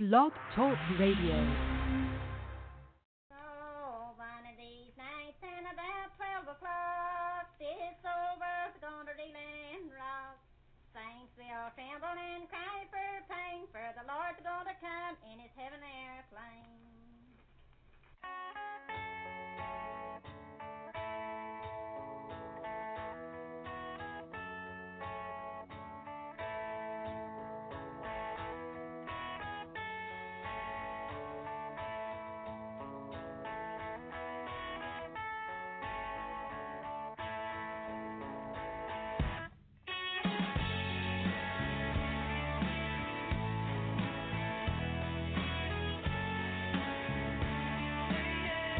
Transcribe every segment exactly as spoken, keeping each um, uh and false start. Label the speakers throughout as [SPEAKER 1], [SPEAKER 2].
[SPEAKER 1] Blog Talk Radio.
[SPEAKER 2] Oh, one of these nights and about twelve o'clock, this old world's gonna reel and rock. Saints will tremble and cry for pain, for the Lord's gonna come in his heaven airplane.
[SPEAKER 3] Yeah.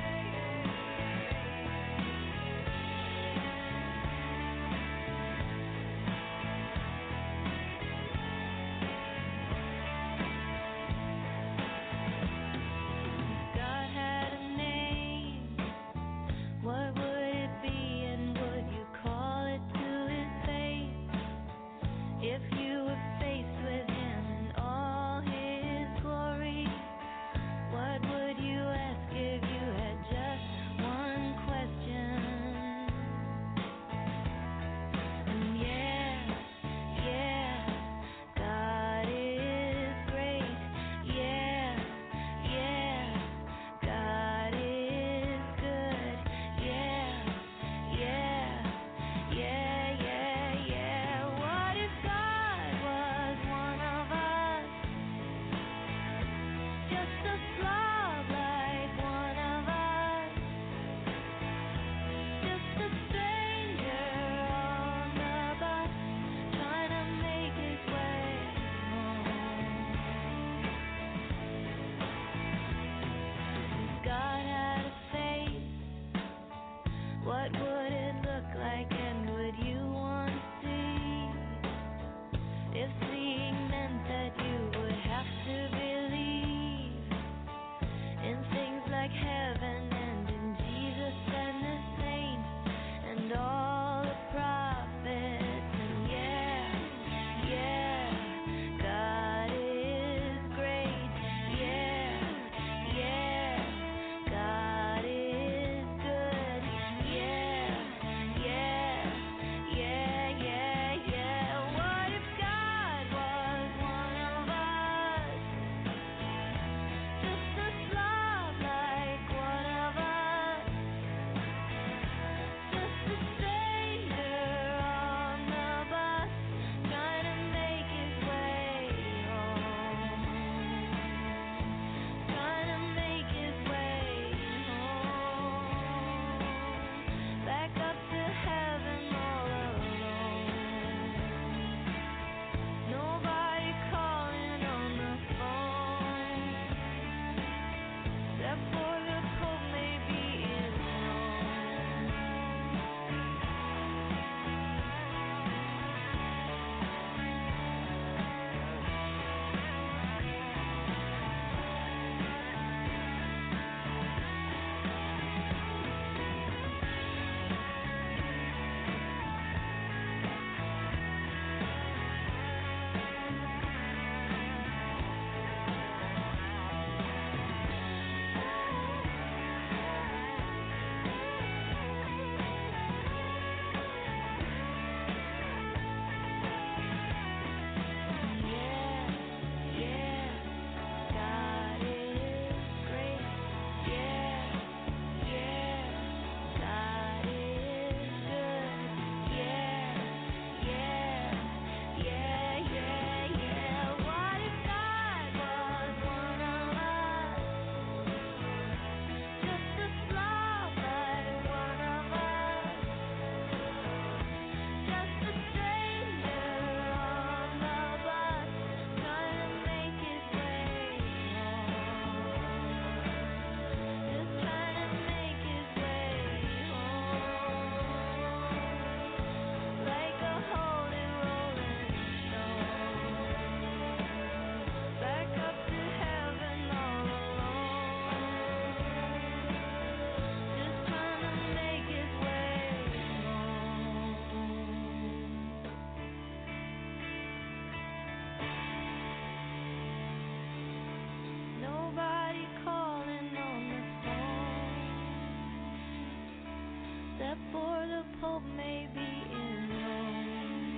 [SPEAKER 1] hope may be in Rome.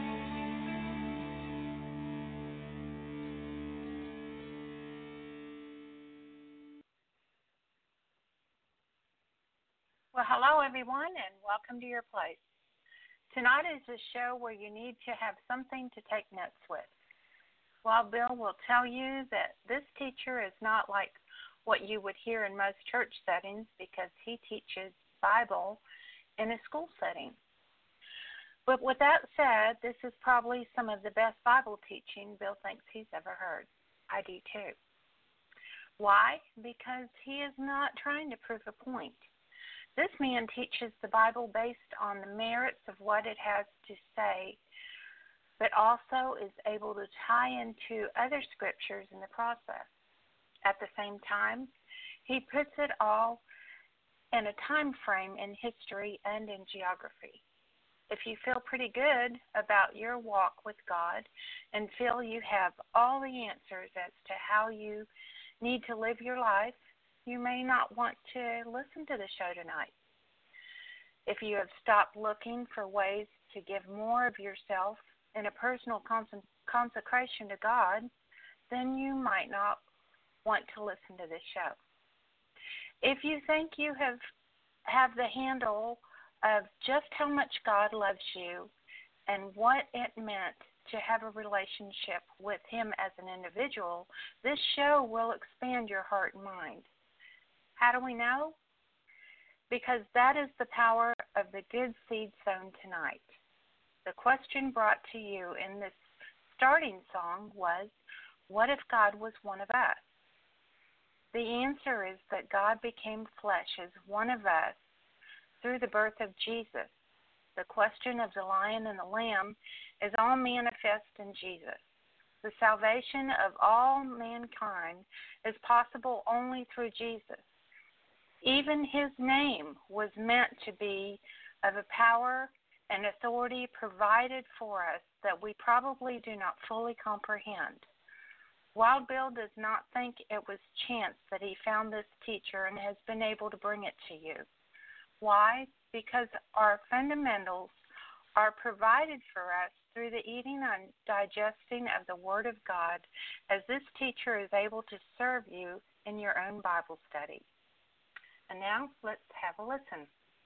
[SPEAKER 3] Well, hello, everyone, and welcome to your place. Tonight is a show where you need to have something to take notes with. Wild Bill will tell you that this teacher is not like what you would hear in most church settings because he teaches Bible in a school setting. But with that said, this is probably some of the best Bible teaching Bill thinks he's ever heard. I do too. Why? Because he is not trying to prove a point. This man teaches the Bible based on the merits of what it has to say, but also is able to tie into other scriptures in the process. At the same time, he puts it all in a time frame in history and in geography. If you feel pretty good about your walk with God and feel you have all the answers as to how you need to live your life, you may not want to listen to the show tonight. If you have stopped looking for ways to give more of yourself in a personal cons- consecration to God, then you might not want to listen to this show. If you think you have have the handle of just how much God loves you and what it meant to have a relationship with Him as an individual, this show will expand your heart and mind. How do we know? Because that is the power of the good seed sown tonight. The question brought to you in this starting song was, what if God was one of us? The answer is that God became flesh as one of us through the birth of Jesus. The question of the lion and the lamb is all manifest in Jesus. The salvation of all mankind is possible only through Jesus. Even his name was meant to be of a power and authority provided for us that we probably do not fully comprehend. Wild Bill does not think it was chance that he found this teacher and has been able to bring it to you. Why? Because our fundamentals are provided for us through the eating and digesting of the Word of God, as this teacher is able to serve you in your own Bible study. And now, let's have a listen.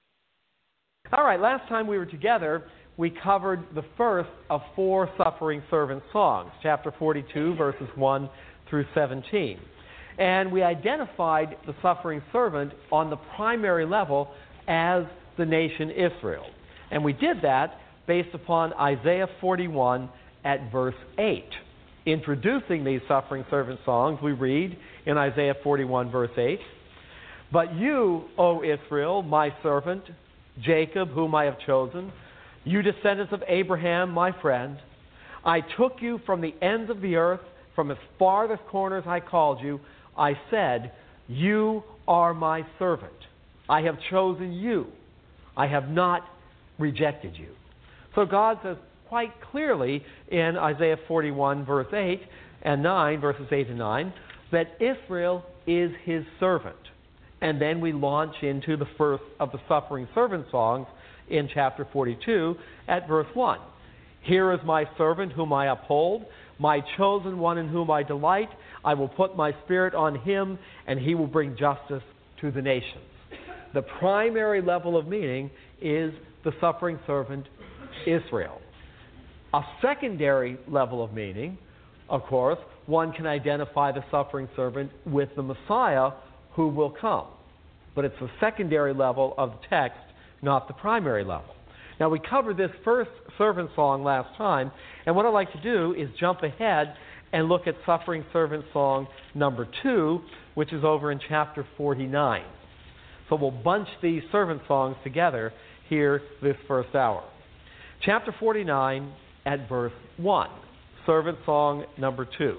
[SPEAKER 4] All right, last time we were together, we covered the first of four suffering servant songs, chapter forty-two, verses one through seventeen. And we identified the suffering servant on the primary level as the nation Israel. And we did that based upon Isaiah forty-one at verse eight. Introducing these suffering servant songs, we read in Isaiah forty-one, verse eight, "But you, O Israel, my servant, Jacob, whom I have chosen, you descendants of Abraham, my friend, I took you from the ends of the earth, from its farthest corners I called you. I said, you are my servant. I have chosen you. I have not rejected you." So God says quite clearly in Isaiah forty-one, verse eight and nine, verses eight and nine, that Israel is his servant. And then we launch into the first of the suffering servant songs in chapter forty-two at verse one. "Here is my servant whom I uphold, my chosen one in whom I delight. I will put my spirit on him, and he will bring justice to the nations." The primary level of meaning is the suffering servant Israel. A secondary level of meaning, of course, one can identify the suffering servant with the Messiah who will come. But it's the secondary level of the text, not the primary level. Now, we covered this first servant song last time, and what I'd like to do is jump ahead and look at suffering servant song number two, which is over in chapter forty-nine. So we'll bunch these servant songs together here this first hour. Chapter forty-nine at verse one, servant song number two.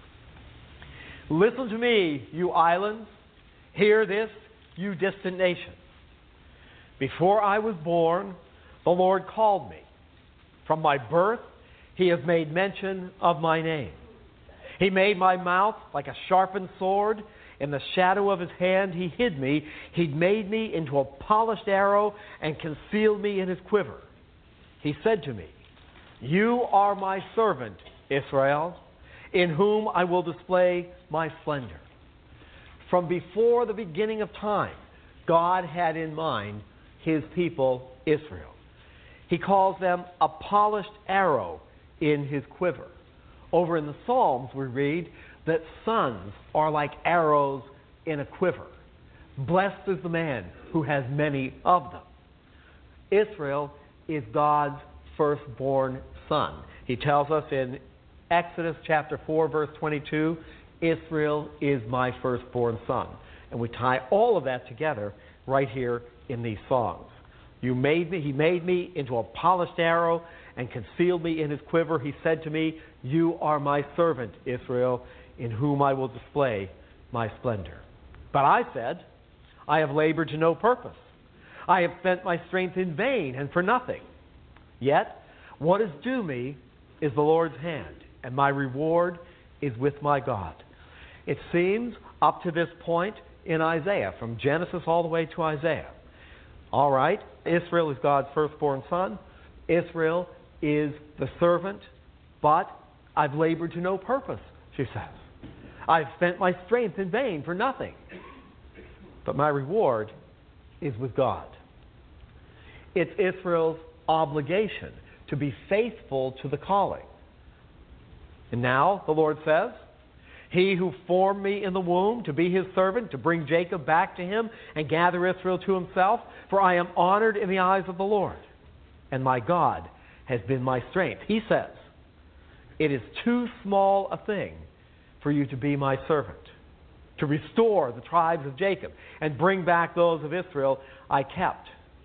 [SPEAKER 4] "Listen to me, you islands. Hear this, you distant nations. Before I was born, the Lord called me. From my birth, he has made mention of my name. He made my mouth like a sharpened sword. In the shadow of his hand he hid me. He'd made me into a polished arrow and concealed me in his quiver. He said to me, you are my servant, Israel, in whom I will display my splendor. From before the beginning of time, God had in mind his people, Israel. He calls them a polished arrow in his quiver. Over in the Psalms, we read that sons are like arrows in a quiver. Blessed is the man who has many of them. Israel is God's firstborn son. He tells us in Exodus chapter four, verse twenty-two, Israel is my firstborn son. And we tie all of that together right here in these songs. You made me, he made me into a polished arrow and concealed me in his quiver. He said to me, you are my servant, Israel, in whom I will display my splendor. But I said, I have labored to no purpose. I have spent my strength in vain and for nothing. Yet, what is due me is the Lord's hand, and my reward is with my God. It seems up to this point in Isaiah, from Genesis all the way to Isaiah. All right, Israel is God's firstborn son. Israel is the servant, but I've labored to no purpose, she says. I've spent my strength in vain for nothing. But my reward is with God. It's Israel's obligation to be faithful to the calling. And now, the Lord says, he who formed me in the womb to be his servant, to bring Jacob back to him and gather Israel to himself, for I am honored in the eyes of the Lord, and my God has been my strength. He says, it is too small a thing for you to be my servant, to restore the tribes of Jacob and bring back those of Israel I kept.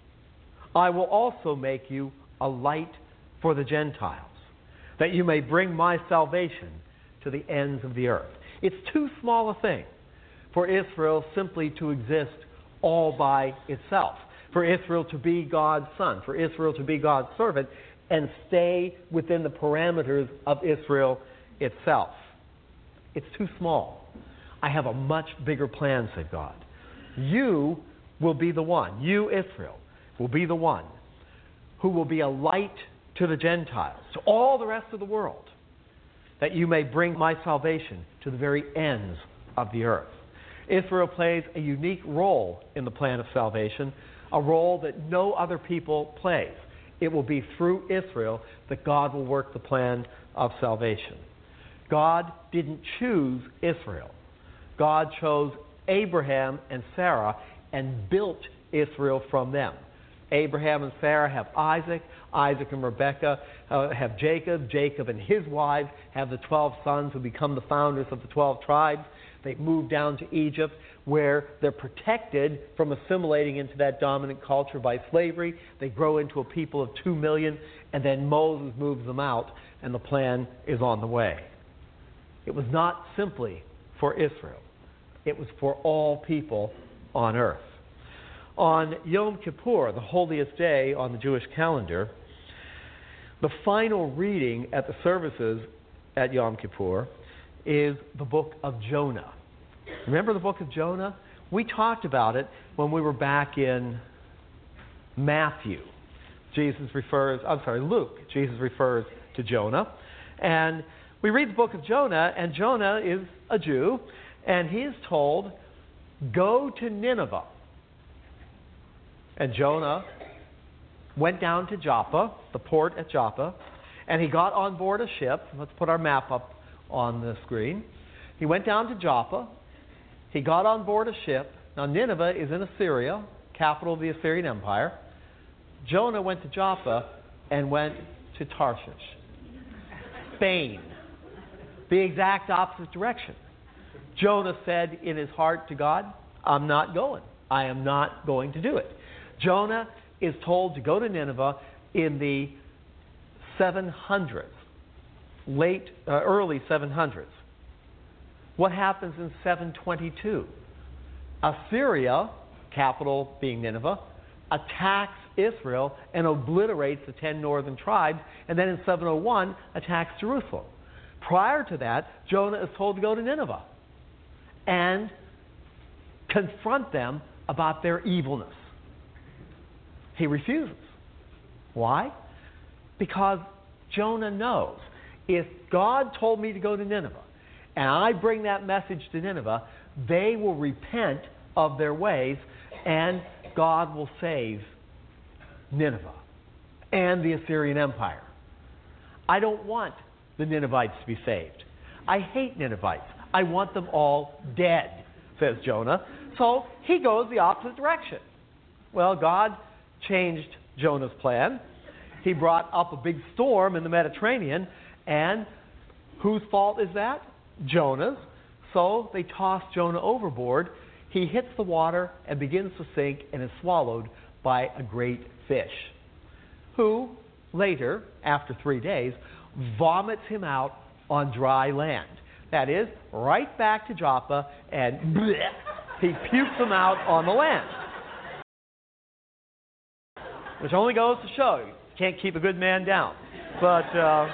[SPEAKER 4] I will also make you a light for the Gentiles, that you may bring my salvation to the ends of the earth. It's too small a thing for Israel simply to exist all by itself, for Israel to be God's son, for Israel to be God's servant, and stay within the parameters of Israel itself. It's too small. I have a much bigger plan, said God. You will be the one, you, Israel, will be the one who will be a light to the Gentiles, to all the rest of the world, that you may bring my salvation to the very ends of the earth. Israel plays a unique role in the plan of salvation, a role that no other people plays. It will be through Israel that God will work the plan of salvation. God didn't choose Israel. God chose Abraham and Sarah and built Israel from them. Abraham and Sarah have Isaac. Isaac and Rebekah uh, have Jacob. Jacob and his wives have the twelve sons who become the founders of the twelve tribes. They move down to Egypt, where they're protected from assimilating into that dominant culture by slavery. They grow into a people of two million, and then Moses moves them out, and the plan is on the way. It was not simply for Israel. It was for all people on earth. On Yom Kippur, the holiest day on the Jewish calendar, the final reading at the services at Yom Kippur is the book of Jonah. Remember the book of Jonah? We talked about it when we were back in Matthew. Jesus refers, I'm sorry, Luke. Jesus refers to Jonah. And we read the book of Jonah, and Jonah is a Jew, and he is told, go to Nineveh. And Jonah went down to Joppa, the port at Joppa, and he got on board a ship. Let's put our map up on the screen. He went down to Joppa. He got on board a ship. Now, Nineveh is in Assyria, capital of the Assyrian Empire. Jonah went to Joppa and went to Tarshish, Spain, the exact opposite direction. Jonah said in his heart to God, I'm not going. I am not going to do it. Jonah is told to go to Nineveh in the seven hundreds, late, uh, early seven hundreds. What happens in seven twenty-two? Assyria, capital being Nineveh, attacks Israel and obliterates the ten northern tribes, and then in seven oh one attacks Jerusalem. Prior to that, Jonah is told to go to Nineveh. And confront them about their evilness. He refuses. Why? Because Jonah knows if God told me to go to Nineveh and I bring that message to Nineveh, they will repent of their ways and God will save Nineveh and the Assyrian Empire. I don't want the Ninevites to be saved. I hate Ninevites. I want them all dead, says Jonah. So he goes the opposite direction. Well, God changed Jonah's plan. He brought up a big storm in the Mediterranean, and whose fault is that? Jonah's. So they toss Jonah overboard. He hits the water and begins to sink and is swallowed by a great fish, who later, after three days, vomits him out on dry land. That is, right back to Joppa, and bleh, he pukes him out on the land. Which only goes to show you can't keep a good man down. But uh,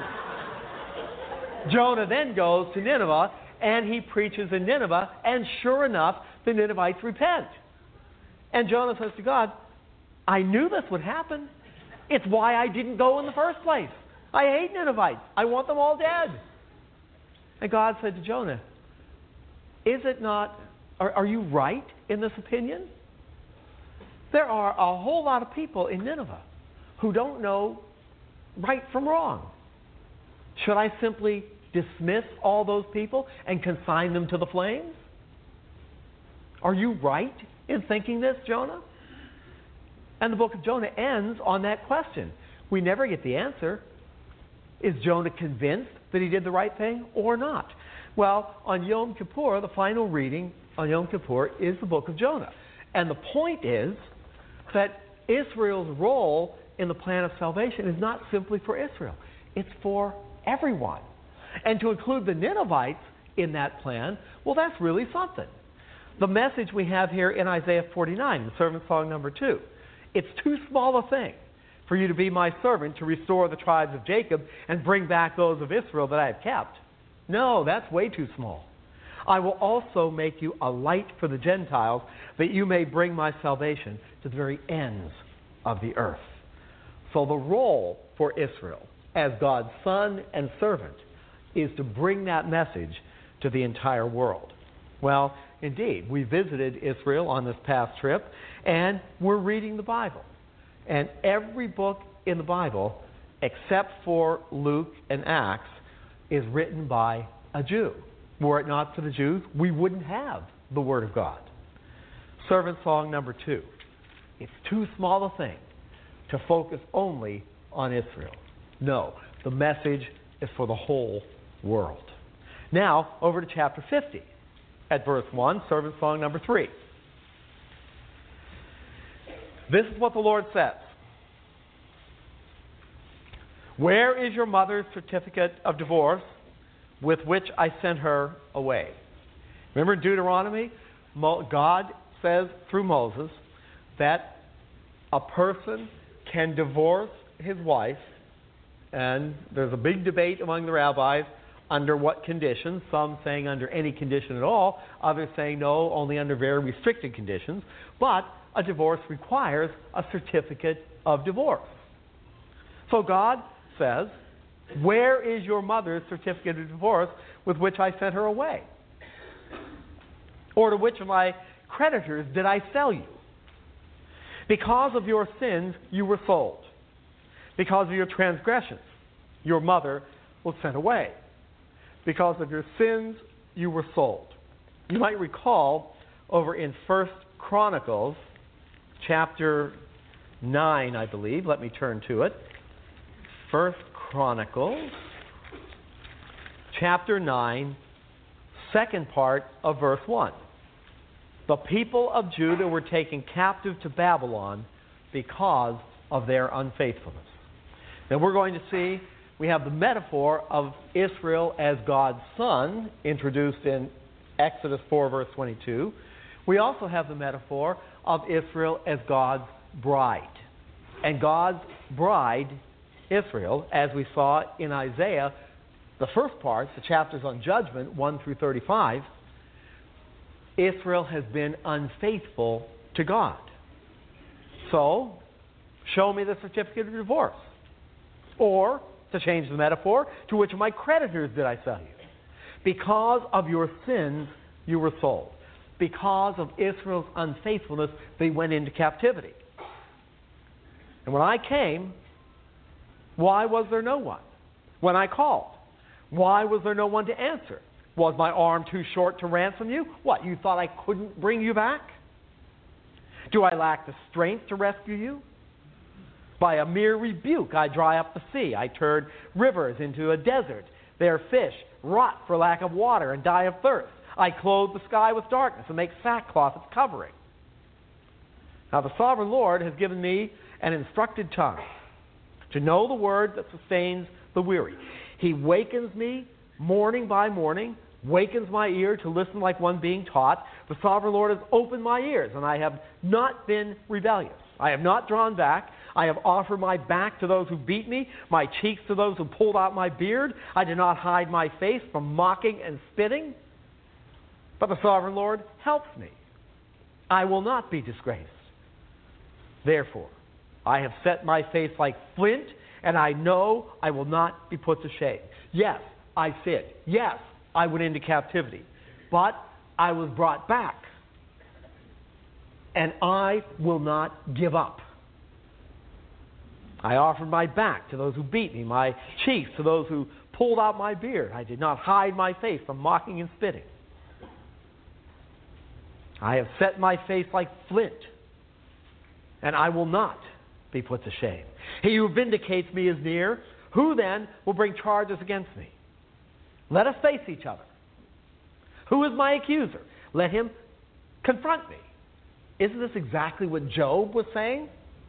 [SPEAKER 4] Jonah then goes to Nineveh, and he preaches in Nineveh, and sure enough, the Ninevites repent. And Jonah says to God, I knew this would happen. It's why I didn't go in the first place. I hate Ninevites. I want them all dead. And God said to Jonah, is it not, are, are you right in this opinion? There are a whole lot of people in Nineveh who don't know right from wrong. Should I simply dismiss all those people and consign them to the flames? Are you right in thinking this, Jonah? And the book of Jonah ends on that question. We never get the answer. Is Jonah convinced that he did the right thing or not? Well, on Yom Kippur, the final reading on Yom Kippur is the book of Jonah. And the point is that Israel's role in the plan of salvation is not simply for Israel. It's for everyone. And to include the Ninevites in that plan, well, that's really something. The message we have here in Isaiah forty-nine, the servant song number two, it's too small a thing for you to be my servant to restore the tribes of Jacob and bring back those of Israel that I have kept. No, that's way too small. I will also make you a light for the Gentiles, that you may bring my salvation to the very ends of the earth. So the role for Israel as God's son and servant is to bring that message to the entire world. Well, indeed, we visited Israel on this past trip, and we're reading the Bible. And every book in the Bible, except for Luke and Acts, is written by a Jew. Were it not for the Jews, we wouldn't have the Word of God. Servant song number two. It's too small a thing to focus only on Israel. No, the message is for the whole world. Now, over to chapter fifty. At verse one, servant song number three. This is what the Lord says. Where is your mother's certificate of divorce with which I sent her away? Remember in Deuteronomy, God says through Moses that a person can divorce his wife, and there's a big debate among the rabbis under what conditions, some saying under any condition at all, others saying no, only under very restricted conditions, but a divorce requires a certificate of divorce. So God says, where is your mother's certificate of divorce with which I sent her away? Or to which of my creditors did I sell you? Because of your sins you were sold. Because of your transgressions, your mother was sent away. Because of your sins you were sold. You might recall over in First Chronicles, chapter nine, I believe. Let me turn to it. First Chronicles, chapter nine, second part of verse one. The people of Judah were taken captive to Babylon because of their unfaithfulness. Now we're going to see, we have the metaphor of Israel as God's son, introduced in Exodus four, verse twenty-two. We also have the metaphor of Israel as God's bride. And God's bride, Israel, as we saw in Isaiah, the first part, the chapters on judgment, one through thirty-five, Israel has been unfaithful to God. So, show me the certificate of divorce. Or, to change the metaphor, to which of my creditors did I sell you? Because of your sins, you were sold. Because of Israel's unfaithfulness, they went into captivity. And when I came, why was there no one? When I called, why was there no one to answer? Was my arm too short to ransom you? What, you thought I couldn't bring you back? Do I lack the strength to rescue you? By a mere rebuke, I dry up the sea. I turn rivers into a desert. Their fish rot for lack of water and die of thirst. I clothe the sky with darkness and make sackcloth its covering. Now the sovereign Lord has given me an instructed tongue to know the word that sustains the weary. He wakens me morning by morning, wakens my ear to listen like one being taught. The sovereign Lord has opened my ears, and I have not been rebellious. I have not drawn back. I have offered my back to those who beat me, my cheeks to those who pulled out my beard. I did not hide my face from mocking and spitting. But the sovereign Lord helps me. I will not be disgraced. Therefore, I have set my face like flint, and I know I will not be put to shame. Yes, I sinned. Yes, I went into captivity. But I was brought back. And I will not give up. I offered my back to those who beat me, my cheeks to those who pulled out my beard. I did not hide my face from mocking and spitting. I have set my face like flint, and I will not be put to shame. He who vindicates me is near. Who then will bring charges against me? Let us face each other. Who is my accuser? Let him confront me. Isn't this exactly what Job was saying?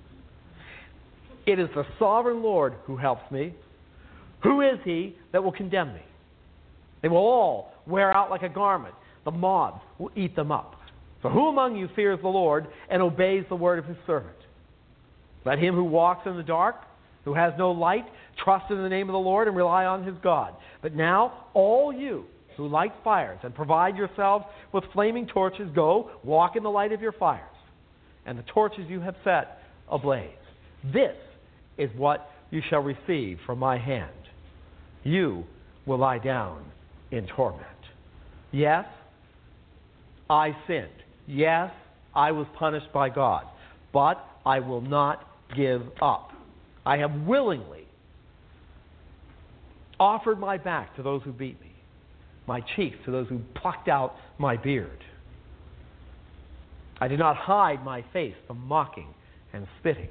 [SPEAKER 4] It is the sovereign Lord who helps me. Who is he that will condemn me? They will all wear out like a garment. The moths will eat them up. So who among you fears the Lord and obeys the word of his servant? Let him who walks in the dark, who has no light, trust in the name of the Lord and rely on his God. But now, all you who light fires and provide yourselves with flaming torches, go, walk in the light of your fires, and the torches you have set ablaze. This is what you shall receive from my hand. You will lie down in torment. Yes, I sinned. Yes, I was punished by God. But I will not give up. I have willingly offered my back to those who beat me, my cheeks to those who plucked out my beard. I did not hide my face from mocking and spitting.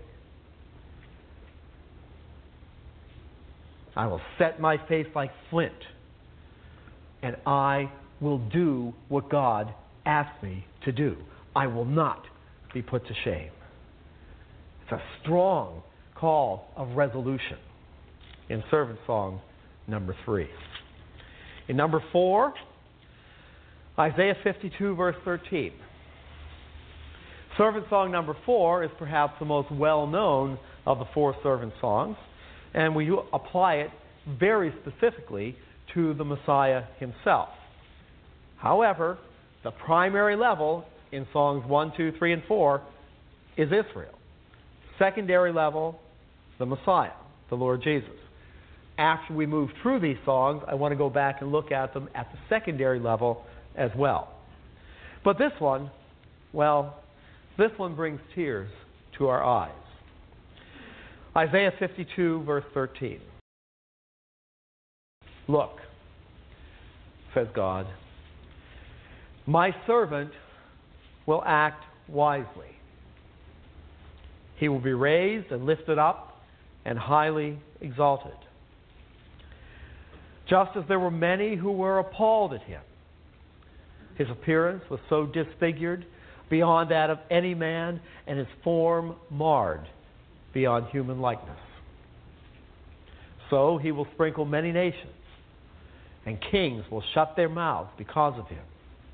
[SPEAKER 4] I will set my face like flint, and I will do what God asked me to do. I will not be put to shame. It's a strong call of resolution in servant song number three. In number four, Isaiah fifty-two, verse thirteen. Servant song number four is perhaps the most well-known of the four servant songs, and we apply it very specifically to the Messiah himself. However, the primary level in songs one, two, three, and four is Israel. Secondary level, the Messiah, the Lord Jesus. After we move through these songs, I want to go back and look at them at the secondary level as well. But this one, well, this one brings tears to our eyes. Isaiah fifty-two, verse thirteen. Look, says God, my servant will act wisely. He will be raised and lifted up and highly exalted. Just as there were many who were appalled at him, his appearance was so disfigured beyond that of any man, and his form marred beyond human likeness. So he will sprinkle many nations, and kings will shut their mouths because of him.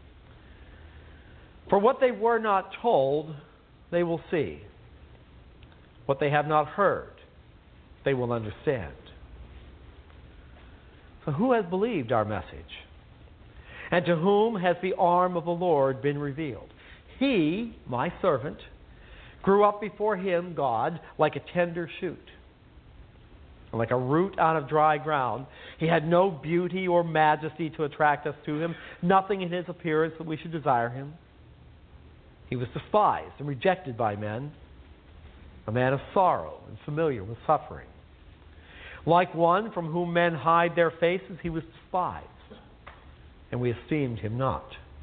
[SPEAKER 4] For what they were not told, they will see. What they have not heard, they will understand. So who has believed our message? And to whom has the arm of the Lord been revealed? He, my servant, grew up before him, God, like a tender shoot, like a root out of dry ground. He had no beauty or majesty to attract us to him, nothing in his appearance that we should desire him. He was despised and rejected by men, a man of sorrow and familiar with suffering. Like one from whom men hide their faces, he was despised, and we esteemed him not.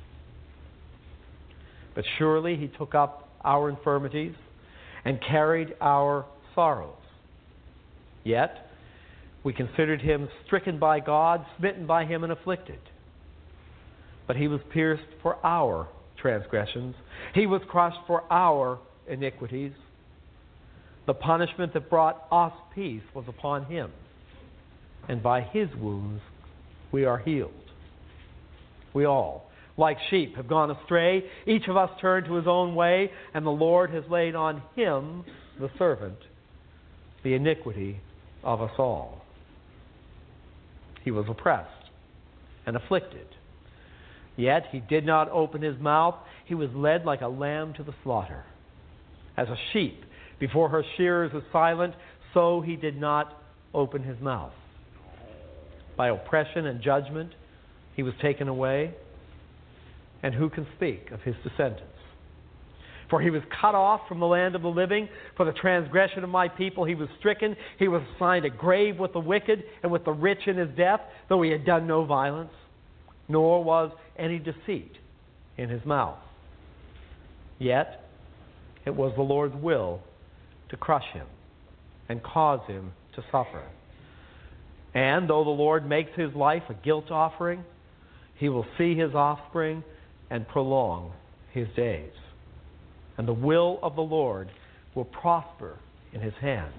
[SPEAKER 4] But surely he took up our infirmities and carried our sorrows. Yet we considered him stricken by God, smitten by him, and afflicted. But he was pierced for our transgressions. He was crushed for our iniquities. The punishment that brought us peace was upon him, and by his wounds we are healed. We all, like sheep, have gone astray. Each of us turned to his own way, and the Lord has laid on him, the servant, the iniquity of us all. He was oppressed and afflicted, yet he did not open his mouth. He was led like a lamb to the slaughter. As a sheep before her shearers is silent, so he did not open his mouth. By oppression and judgment he was taken away. And who can speak of his descendants? For he was cut off from the land of the living. For the transgression of my people he was stricken. He was assigned a grave with the wicked and with the rich in his death, though he had done no violence, nor was any deceit in his mouth. Yet it was the Lord's will to crush him and cause him to suffer. And though the Lord makes his life a guilt offering, he will see his offspring and prolong his days. And the will of the Lord will prosper in his hand.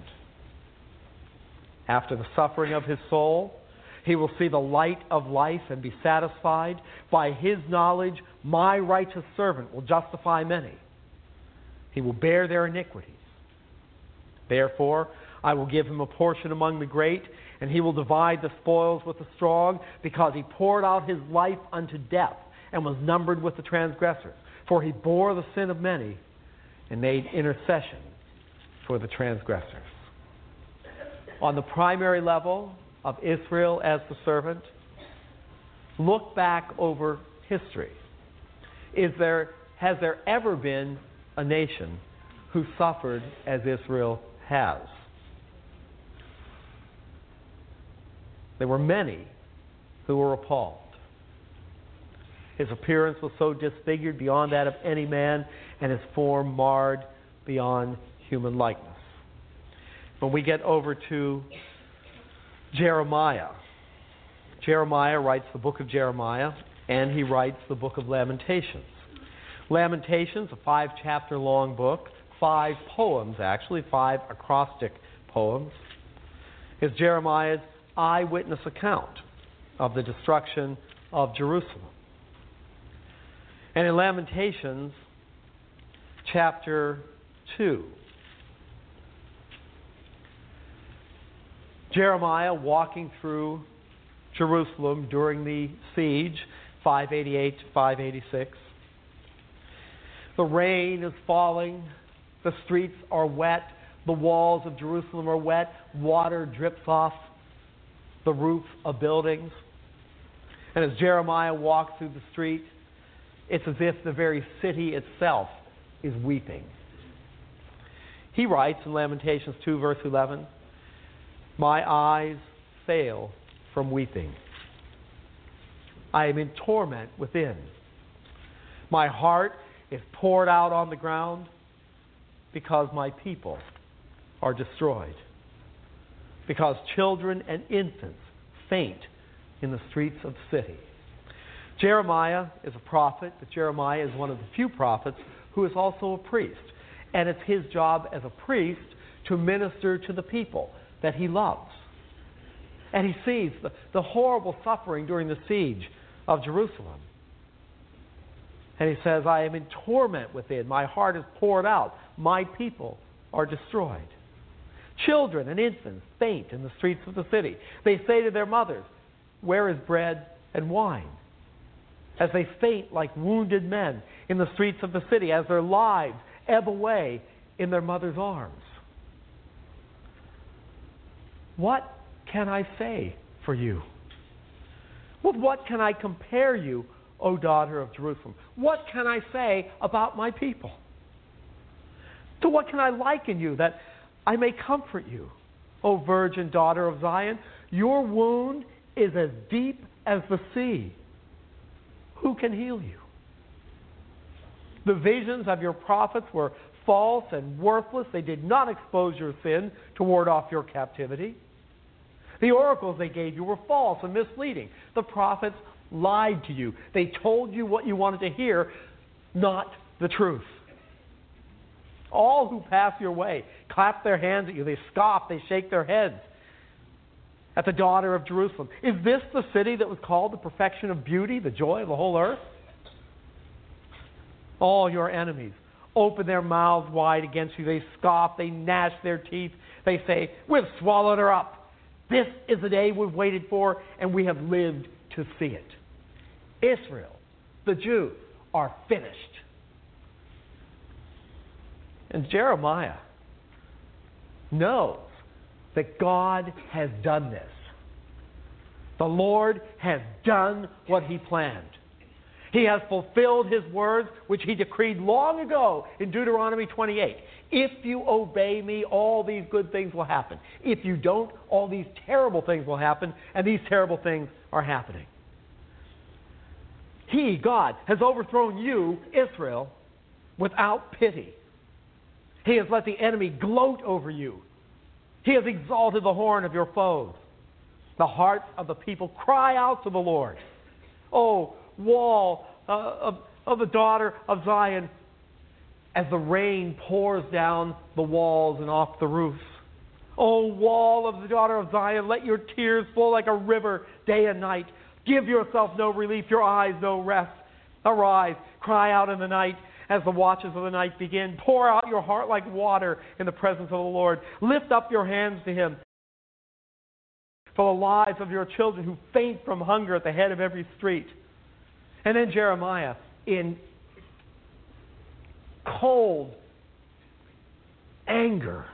[SPEAKER 4] After the suffering of his soul, he will see the light of life and be satisfied. By his knowledge, my righteous servant will justify many. He will bear their iniquities. Therefore, I will give him a portion among the great, and he will divide the spoils with the strong, because he poured out his life unto death and was numbered with the transgressors. For he bore the sin of many and made intercession for the transgressors. On the primary level of Israel as the servant, look back over history. Is there, has there ever been a nation who suffered as Israel has? There were many who were appalled. His appearance was so disfigured beyond that of any man, and his form marred beyond human likeness. When we get over to Jeremiah, Jeremiah writes the book of Jeremiah, and he writes the book of Lamentations. Lamentations, a five-chapter long book, five poems actually, five acrostic poems, is Jeremiah's eyewitness account of the destruction of Jerusalem. And in Lamentations, chapter two, Jeremiah walking through Jerusalem during the siege, five eighty-eight to five eighty-six. The rain is falling, the streets are wet, the walls of Jerusalem are wet, water drips off the roof of buildings. And as Jeremiah walks through the street, it's as if the very city itself is weeping. He writes in Lamentations two, verse eleven, "My eyes fail from weeping. I am in torment within. My heart is poured out on the ground because my people are destroyed. Because children and infants faint in the streets of the city." Jeremiah is a prophet, but Jeremiah is one of the few prophets who is also a priest. And it's his job as a priest to minister to the people that he loves. And he sees the, the horrible suffering during the siege of Jerusalem. And he says, "I am in torment within. My heart is poured out. My people are destroyed. Children and infants faint in the streets of the city. They say to their mothers, 'Where is bread and wine?' as they faint like wounded men in the streets of the city, as their lives ebb away in their mother's arms. What can I say for you? With what can I compare you, O daughter of Jerusalem? What can I say about my people? To what can I liken you that I may comfort you, O virgin daughter of Zion? Your wound is as deep as the sea. Who can heal you? The visions of your prophets were false and worthless. They did not expose your sin to ward off your captivity. The oracles they gave you were false and misleading. The prophets lied to you. They told you what you wanted to hear, not the truth. All who pass your way clap their hands at you. They scoff. They shake their heads at the daughter of Jerusalem. Is this the city that was called the perfection of beauty, the joy of the whole earth? All your enemies open their mouths wide against you. They scoff. They gnash their teeth. They say, we've swallowed her up. This is the day we've waited for, and we have lived to see it. Israel, the Jews, are finished. And Jeremiah knows that God has done this. The Lord has done what He planned. He has fulfilled His words, which He decreed long ago in Deuteronomy twenty-eight. If you obey me, all these good things will happen. If you don't, all these terrible things will happen, and these terrible things are happening. He, God, has overthrown you, Israel, without pity. He has let the enemy gloat over you. He has exalted the horn of your foes. The hearts of the people cry out to the Lord. Oh, wall uh, of, of the daughter of Zion, as the rain pours down the walls and off the roofs. Oh, wall of the daughter of Zion, let your tears flow like a river day and night. Give yourself no relief, your eyes no rest. Arise, cry out in the night as the watches of the night begin. Pour out your heart like water in the presence of the Lord. Lift up your hands to Him for the lives of your children who faint from hunger at the head of every street. And then Jeremiah, in cold anger,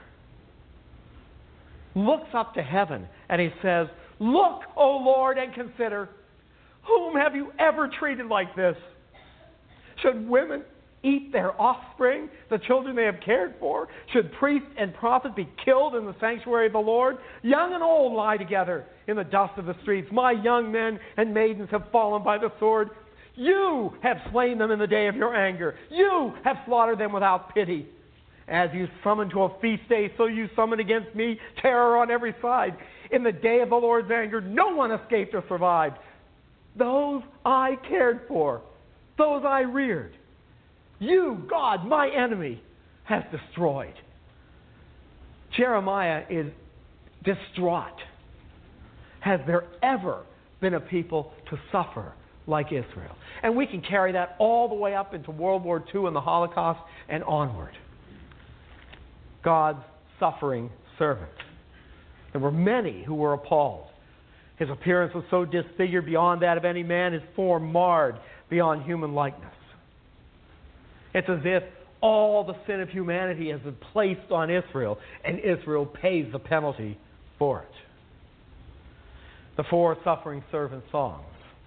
[SPEAKER 4] looks up to heaven and he says, look, O Lord, and consider, whom have you ever treated like this? Should women eat their offspring, the children they have cared for? Should priest and prophet be killed in the sanctuary of the Lord? Young and old lie together in the dust of the streets. My young men and maidens have fallen by the sword. You have slain them in the day of your anger. You have slaughtered them without pity. As you summon to a feast day, so you summon against me terror on every side. In the day of the Lord's anger, no one escaped or survived. Those I cared for, those I reared, you, God, my enemy, has destroyed. Jeremiah is distraught. Has there ever been a people to suffer like Israel? And we can carry that all the way up into World War Two and the Holocaust and onward. God's suffering servant. There were many who were appalled. His appearance was so disfigured beyond that of any man, his form marred beyond human likeness. It's as if all the sin of humanity has been placed on Israel, and Israel pays the penalty for it. The four suffering servant songs.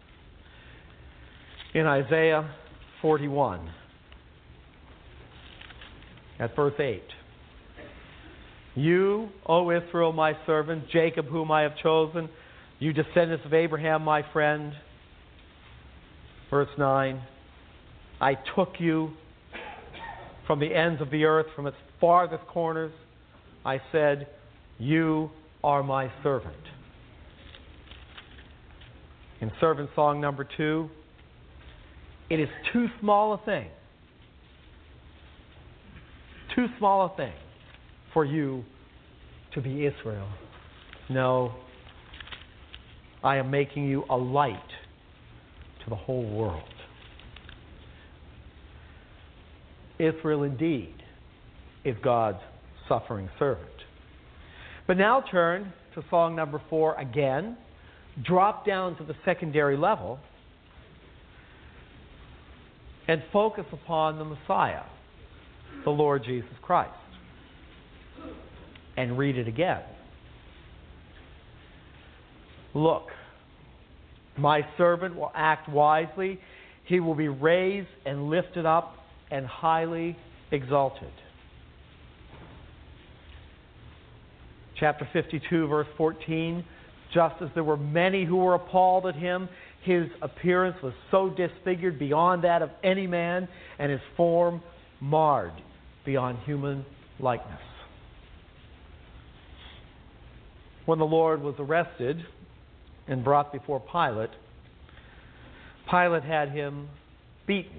[SPEAKER 4] In Isaiah forty-one, at verse eight. You, O Israel, my servant, Jacob, whom I have chosen, you descendants of Abraham, my friend. Verse nine. I took you from the ends of the earth, from its farthest corners. I said, you are my servant. In servant song number two, it is too small a thing, too small a thing for you to be Israel. No, I am making you a light to the whole world. Israel indeed is God's suffering servant. But now turn to song number four again. Drop down to the secondary level and focus upon the Messiah, the Lord Jesus Christ. And read it again. Look, my servant will act wisely. He will be raised and lifted up and highly exalted. Chapter fifty-two, verse fourteen, just as there were many who were appalled at him, his appearance was so disfigured beyond that of any man, and his form marred beyond human likeness. When the Lord was arrested and brought before Pilate, Pilate had him beaten.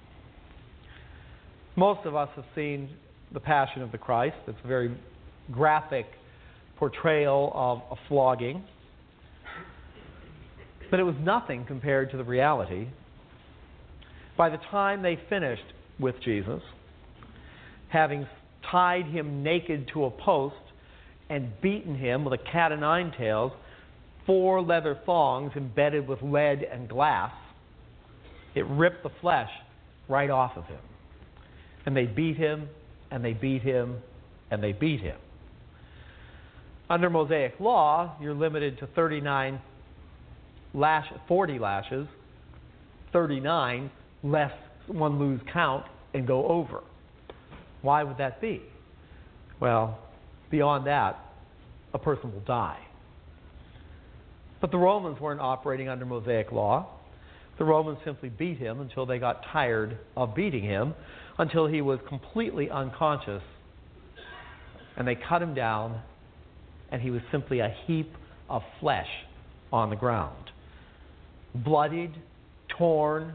[SPEAKER 4] Most of us have seen The Passion of the Christ. It's a very graphic portrayal of a flogging. But it was nothing compared to the reality. By the time they finished with Jesus, having tied him naked to a post and beaten him with a cat o' nine tails, four leather thongs embedded with lead and glass, it ripped the flesh right off of him. And they beat him, and they beat him, and they beat him. Under Mosaic law, you're limited to thirty-nine lash, forty lashes, thirty-nine, lest one lose count and go over. Why would that be? Well, beyond that, a person will die. But the Romans weren't operating under Mosaic law. The Romans simply beat him until they got tired of beating him, until he was completely unconscious. And they cut him down, and he was simply a heap of flesh on the ground. Bloodied, torn.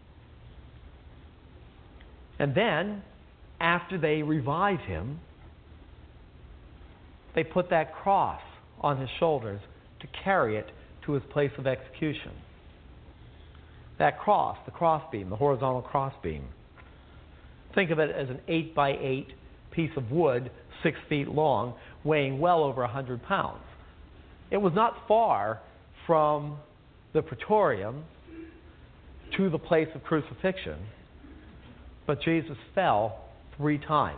[SPEAKER 4] And then, after they revive him, they put that cross on his shoulders to carry it to his place of execution. That cross, the crossbeam, the horizontal crossbeam. Think of it as an eight by eight piece of wood, six feet long, weighing well over one hundred pounds. It was not far from the Praetorium to the place of crucifixion, but Jesus fell three times.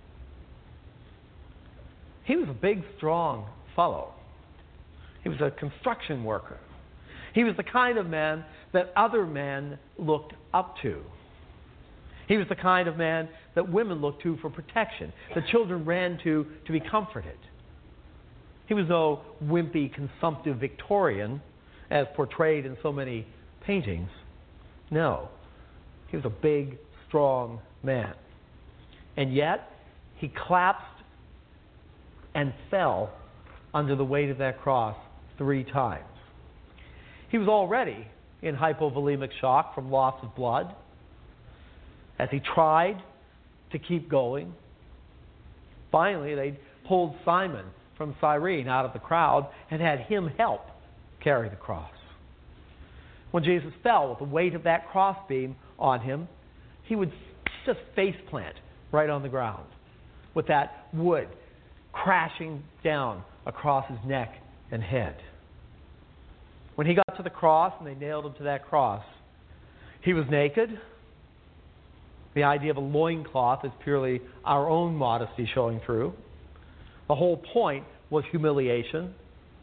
[SPEAKER 4] He was a big, strong fellow. He was a construction worker. He was the kind of man that other men looked up to. He was the kind of man that women looked to for protection, that children ran to to be comforted. He was no wimpy, consumptive Victorian, as portrayed in so many paintings. No, he was a big, strong man. And yet, he collapsed and fell under the weight of that cross three times. He was already in hypovolemic shock from loss of blood. As he tried to keep going, finally they pulled Simon from Cyrene out of the crowd and had him help carry the cross. When Jesus fell with the weight of that crossbeam on him, he would just face plant right on the ground with that wood crashing down across his neck and head. When he got to the cross and they nailed him to that cross, he was naked. The idea of a loincloth is purely our own modesty showing through. The whole point was humiliation.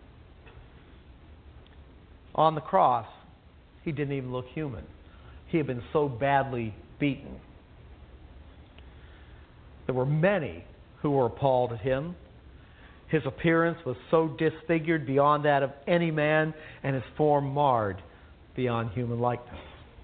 [SPEAKER 4] On the cross, he didn't even look human. He had been so badly beaten. There were many who were appalled at him. His appearance was so disfigured beyond that of any man, and his form marred beyond human likeness.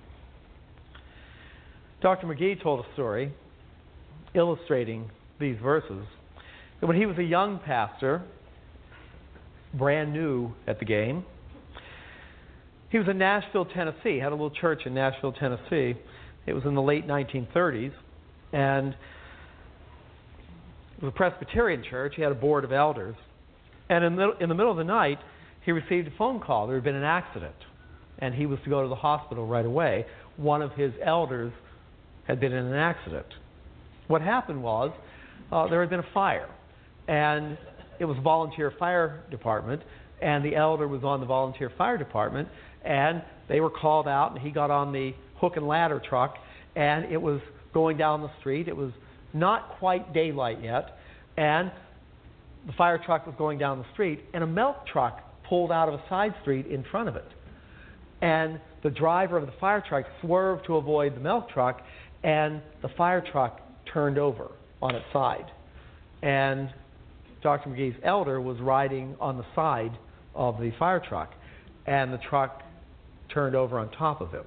[SPEAKER 4] Doctor McGee told a story illustrating these verses that when he was a young pastor, brand new at the game, he was in Nashville, Tennessee, had a little church in Nashville, Tennessee. It was in the late nineteen thirties, and it was a Presbyterian church. He had a board of elders. And in the, in the middle of the night, he received a phone call. There had been an accident, and he was to go to the hospital right away. One of his elders had been in an accident. What happened was uh, there had been a fire, and it was a volunteer fire department, and the elder was on the volunteer fire department, and they were called out, and he got on the hook and ladder truck and it was going down the street. It was not quite daylight yet, and the fire truck was going down the street, and a milk truck pulled out of a side street in front of it. And the driver of the fire truck swerved to avoid the milk truck, and the fire truck turned over on its side. And Doctor McGee's elder was riding on the side of the fire truck, and the truck turned over on top of him.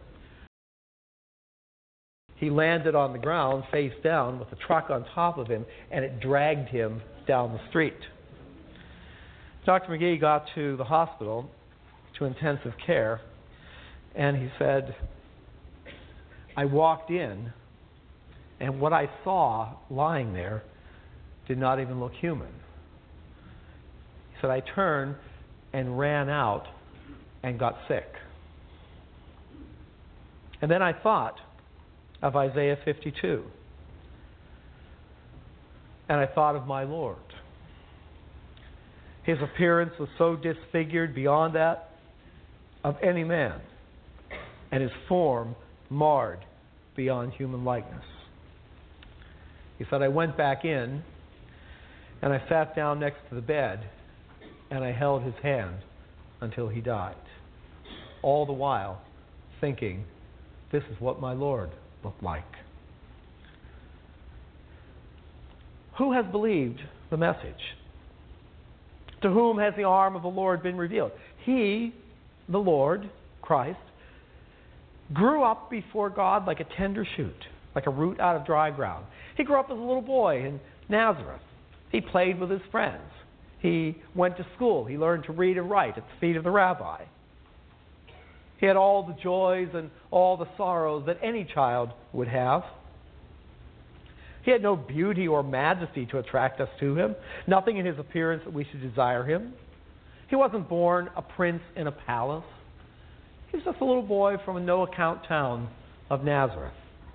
[SPEAKER 4] He landed on the ground face down with the truck on top of him, and it dragged him down the street. Doctor McGee got to the hospital, to intensive care, and he said, I walked in, and what I saw lying there did not even look human. He said, I turned and ran out and got sick. And then I thought of Isaiah fifty-two. And I thought of my Lord. His appearance was so disfigured beyond that of any man, and his form marred beyond human likeness. He said, I went back in, and I sat down next to the bed, and I held his hand until he died. All the while thinking, this is what my Lord looked like. Who has believed the message? To whom has the arm of the Lord been revealed? He, the Lord, Christ, grew up before God like a tender shoot, like a root out of dry ground. He grew up as a little boy in Nazareth. He played with his friends. He went to school. He learned to read and write at the feet of the rabbi. He had all the joys and all the sorrows that any child would have. He had no beauty or majesty to attract us to him, nothing in his appearance that we should desire him. He wasn't born a prince in a palace. He was just a little boy from a no-account town of Nazareth.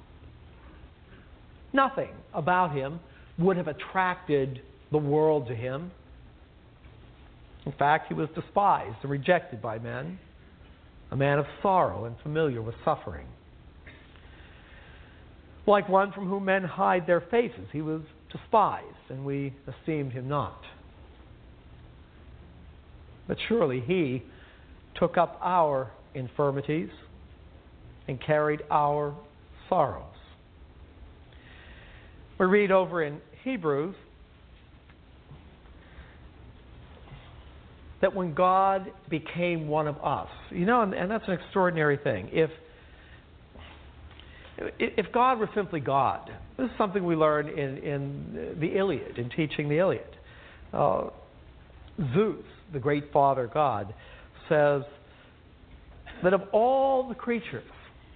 [SPEAKER 4] Nothing about him would have attracted the world to him. In fact, he was despised and rejected by men, a man of sorrow and familiar with suffering. Like one from whom men hide their faces, he was despised, and we esteemed him not. But surely he took up our infirmities and carried our sorrows. We read over in Hebrews that when God became one of us, you know, and, and that's an extraordinary thing. If If God were simply God, this is something we learn in, in the Iliad, in teaching the Iliad. Uh, Zeus, the great father god, says that of all the creatures,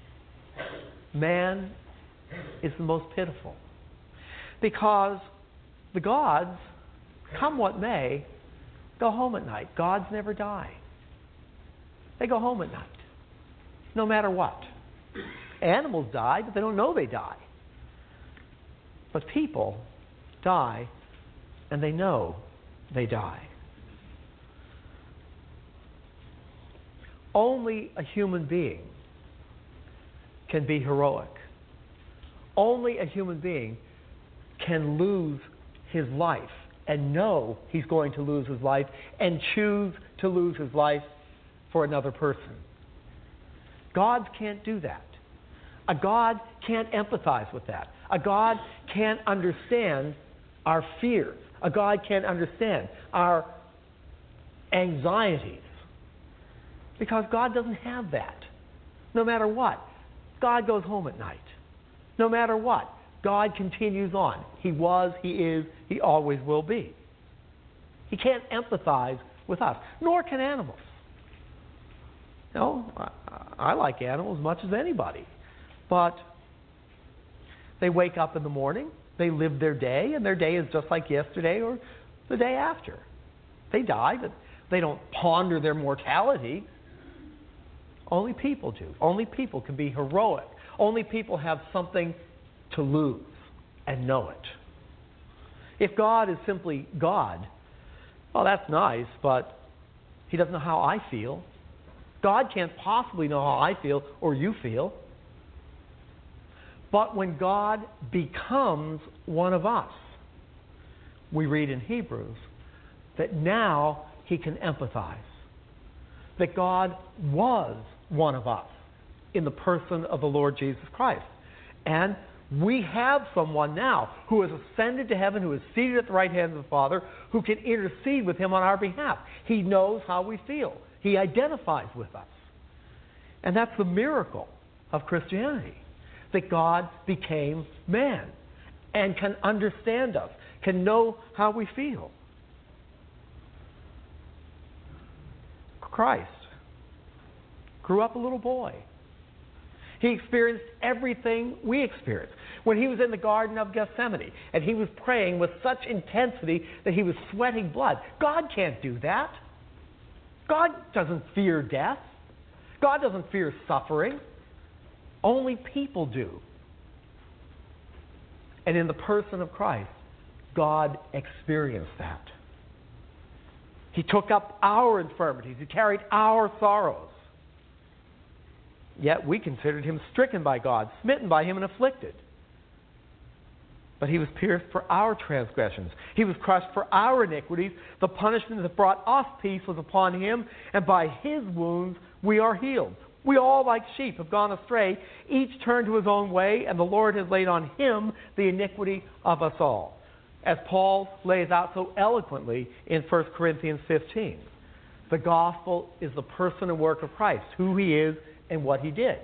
[SPEAKER 4] man is the most pitiful. Because the gods, come what may, go home at night. Gods never die. They go home at night, no matter what. Animals die, but they don't know they die. But people die, and they know they die. Only a human being can be heroic. Only a human being can lose his life and know he's going to lose his life and choose to lose his life for another person. Gods can't do that. A God can't empathize with that. A God can't understand our fears. A God can't understand our anxieties. Because God doesn't have that. No matter what, God goes home at night. No matter what, God continues on. He was, He is, He always will be. He can't empathize with us, nor can animals. You know, I, I like animals as much as anybody. But they wake up in the morning, they live their day, and their day is just like yesterday or the day after. They die, but they don't ponder their mortality. Only people do. Only people can be heroic. Only people have something to lose and know it. If God is simply God, well, that's nice, but He doesn't know how I feel. God can't possibly know how I feel or you feel. But when God becomes one of us, we read in Hebrews that now he can empathize. That God was one of us in the person of the Lord Jesus Christ. And we have someone now who has ascended to heaven, who is seated at the right hand of the Father, who can intercede with him on our behalf. He knows how we feel. He identifies with us. And that's the miracle of Christianity, that God became man and can understand us, can know how we feel. Christ grew up a little boy. He experienced everything we experience. When he was in the Garden of Gethsemane and he was praying with such intensity that he was sweating blood, God can't do that. God doesn't fear death. God doesn't fear suffering. Only people do. And in the person of Christ, God experienced that. He took up our infirmities. He carried our sorrows. Yet we considered him stricken by God, smitten by him, and afflicted. But he was pierced for our transgressions. He was crushed for our iniquities. The punishment that brought us peace was upon him, and by his wounds we are healed. We all, like sheep, have gone astray, each turned to his own way, and the Lord has laid on him the iniquity of us all. As Paul lays out so eloquently in First Corinthians fifteen. The gospel is the person and work of Christ, who he is and what he did.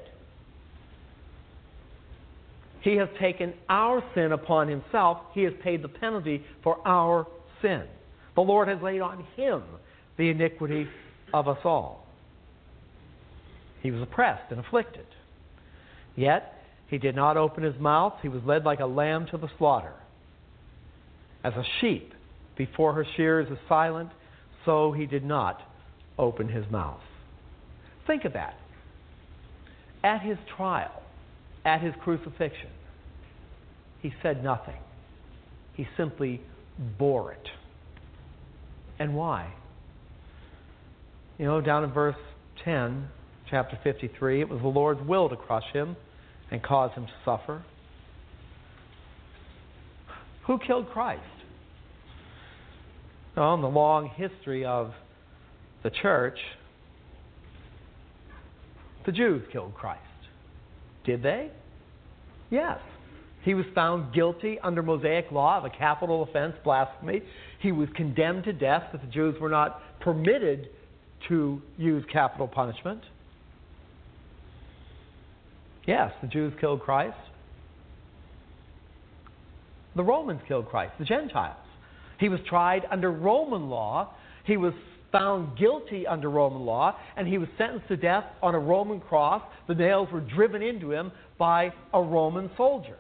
[SPEAKER 4] He has taken our sin upon himself. He has paid the penalty for our sin. The Lord has laid on him the iniquity of us all. He was oppressed and afflicted. Yet he did not open his mouth. He was led like a lamb to the slaughter. As a sheep before her shearers is silent, so he did not open his mouth. Think of that. At his trial, at his crucifixion, he said nothing. He simply bore it. And why? You know, down in verse ten, chapter fifty-three, it was the Lord's will to crush him and cause him to suffer. Who killed Christ? Well, in the long history of the church, the Jews killed Christ. Did they? Yes. He was found guilty under Mosaic law of a capital offense, blasphemy. He was condemned to death, but the Jews were not permitted to use capital punishment. Yes, the Jews killed Christ. The Romans killed Christ, the Gentiles. He was tried under Roman law. He was found guilty under Roman law, and he was sentenced to death on a Roman cross. The nails were driven into him by a Roman soldier.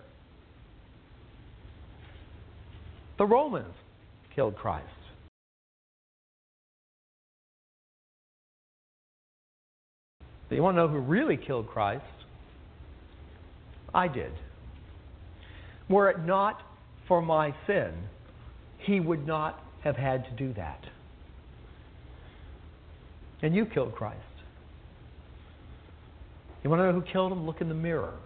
[SPEAKER 4] The Romans killed Christ. But you want to know who really killed Christ? I did. Were it not for my sin, he would not have had to do that. And you killed Christ. You want to know who killed him? Look in the mirror.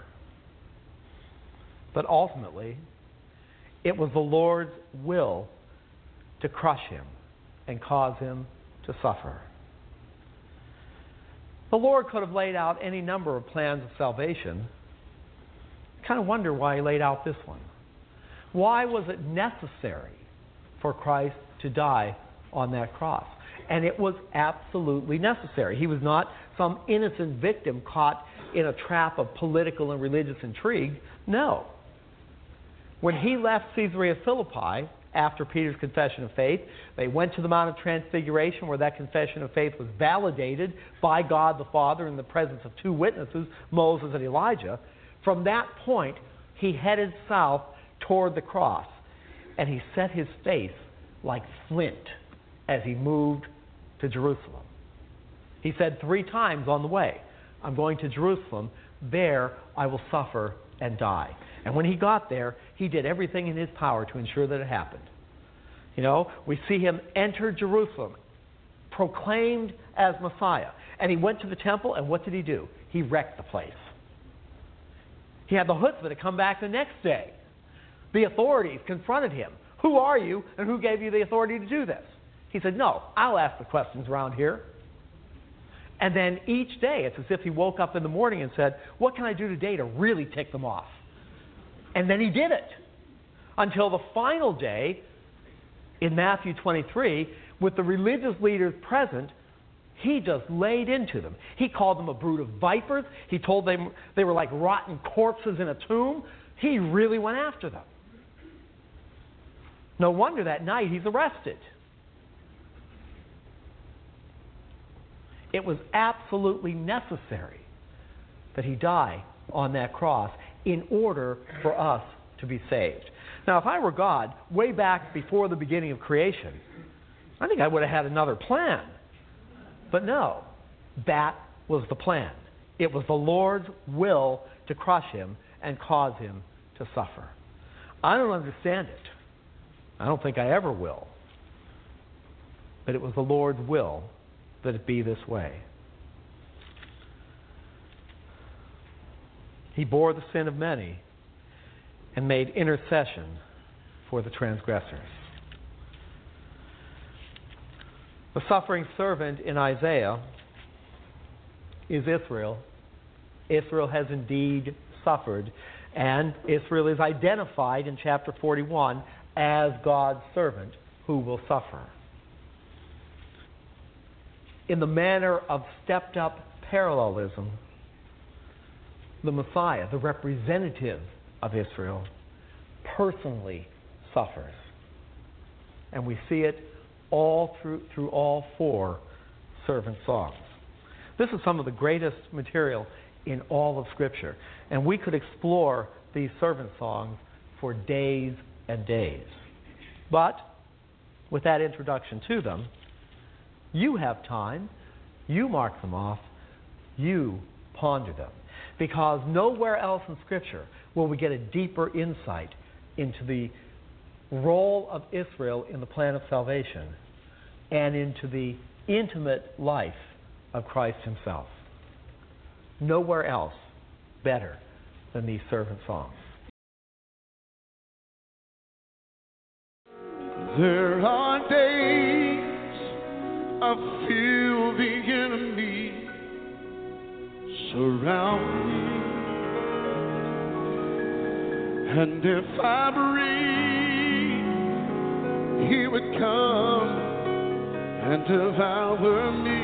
[SPEAKER 4] But ultimately, it was the Lord's will to crush him and cause him to suffer. The Lord could have laid out any number of plans of salvation. I kind of wonder why he laid out this one. Why was it necessary for Christ to die on that cross? And it was absolutely necessary. He was not some innocent victim caught in a trap of political and religious intrigue. No. When he left Caesarea Philippi, after Peter's confession of faith, they went to the Mount of Transfiguration, where that confession of faith was validated by God the Father in the presence of two witnesses, Moses and Elijah. From that point, he headed south toward the cross, and he set his face like flint as he moved to Jerusalem. He said three times on the way, I'm going to Jerusalem. There I will suffer and die. And when he got there, he did everything in his power to ensure that it happened. You know, we see him enter Jerusalem, proclaimed as Messiah. And he went to the temple, and what did he do? He wrecked the place. He had the chutzpah to come back the next day. The authorities confronted him. Who are you and who gave you the authority to do this? He said, no, I'll ask the questions around here. And then each day, it's as if he woke up in the morning and said, what can I do today to really tick them off? And then he did it. Until the final day, in Matthew twenty-three, with the religious leaders present, he just laid into them. He called them a brood of vipers. He told them they were like rotten corpses in a tomb. He really went after them. No wonder that night he's arrested. It was absolutely necessary that he die on that cross in order for us to be saved. Now, if I were God, way back before the beginning of creation, I think I would have had another plan. But no, that was the plan. It was the Lord's will to crush him and cause him to suffer. I don't understand it. I don't think I ever will. But it was the Lord's will that it be this way. He bore the sin of many and made intercession for the transgressors. The suffering servant in Isaiah is Israel. Israel has indeed suffered, and Israel is identified in chapter forty-one as God's servant who will suffer. In the manner of stepped-up parallelism, the Messiah, the representative of Israel, personally suffers. And we see it all through through all four servant songs. This is some of the greatest material in all of Scripture. And we could explore these servant songs for days and days. But with that introduction to them, you have time, you mark them off, you ponder them. Because nowhere else in Scripture will we get a deeper insight into the role of Israel in the plan of salvation and into the intimate life of Christ himself. Nowhere else better than these servant songs.
[SPEAKER 5] There are days I feel the enemy surround me, and if I breathe, he would come and devour me.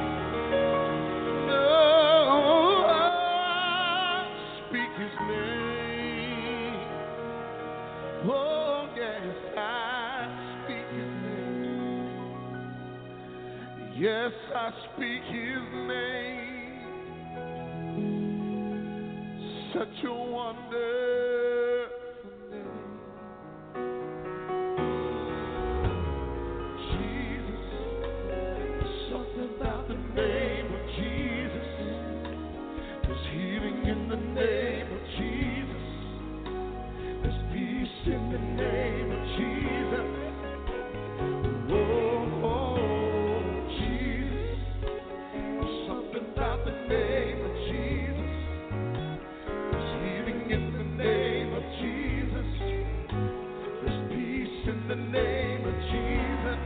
[SPEAKER 5] Oh, I speak his name. Oh, yes, I speak his name. Yes, I speak his name. Such a wonderful name. Jesus, something about the name of Jesus. There's healing in the name of Jesus. There's peace in the name of Jesus. Oh, oh, Jesus, something about the name of Jesus. In the name of Jesus, there's peace in the name of Jesus.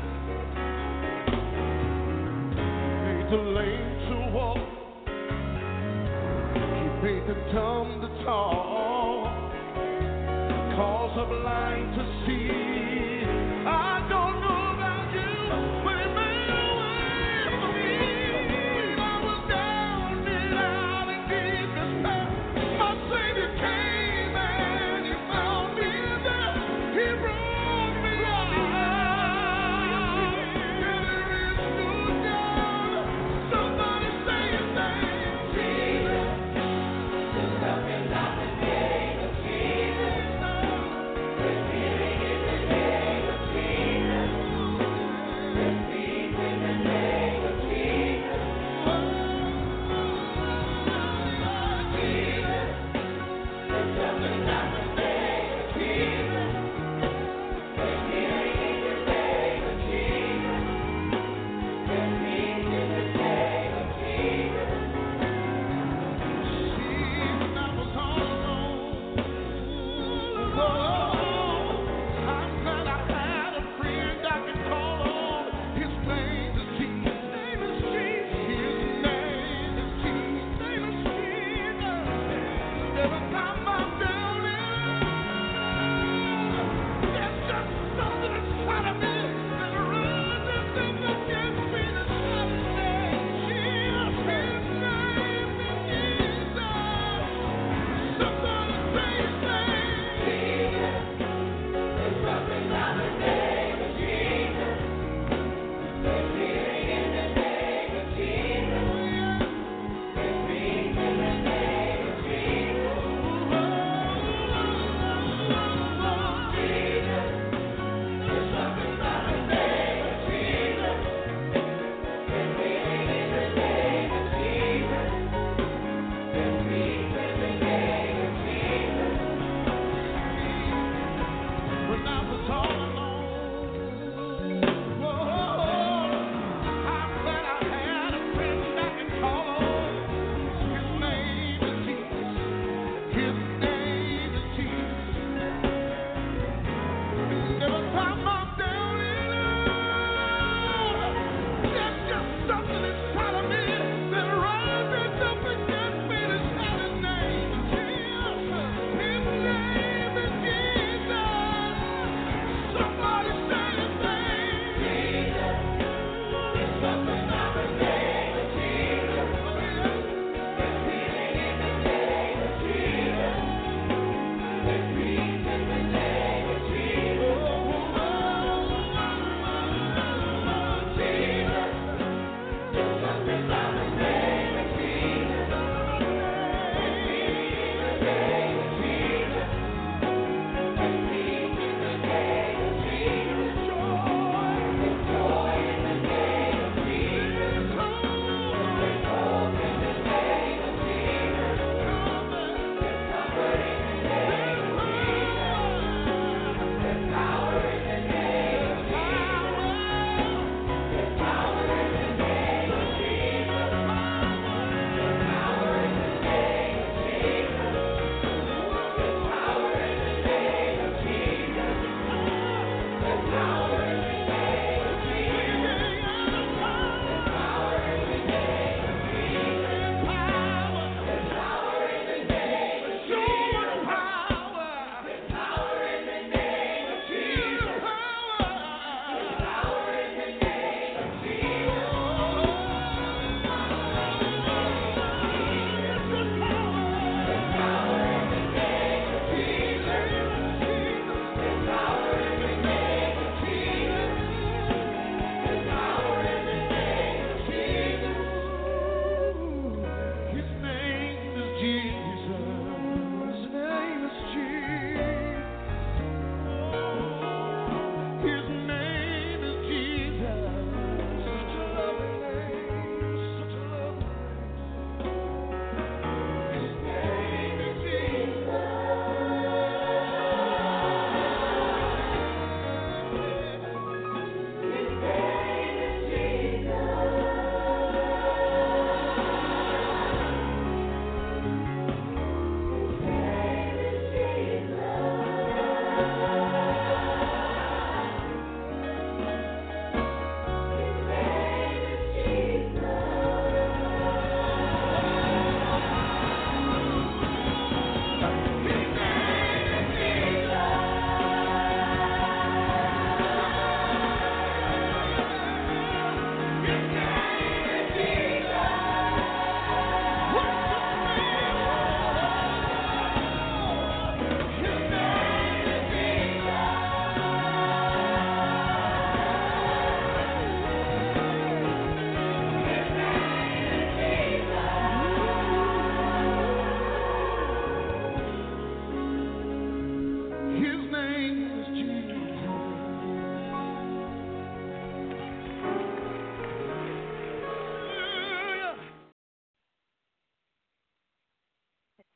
[SPEAKER 5] Made the lame to walk, he made the dumb to talk, caused the blind to see. I don't know about you, but it made a way for me. When I was down and out in deep despair, my Savior came and he found me there. He brought me out. There is no doubt. Somebody say his name. Jesus. There's something about the name of Jesus. There's healing in the name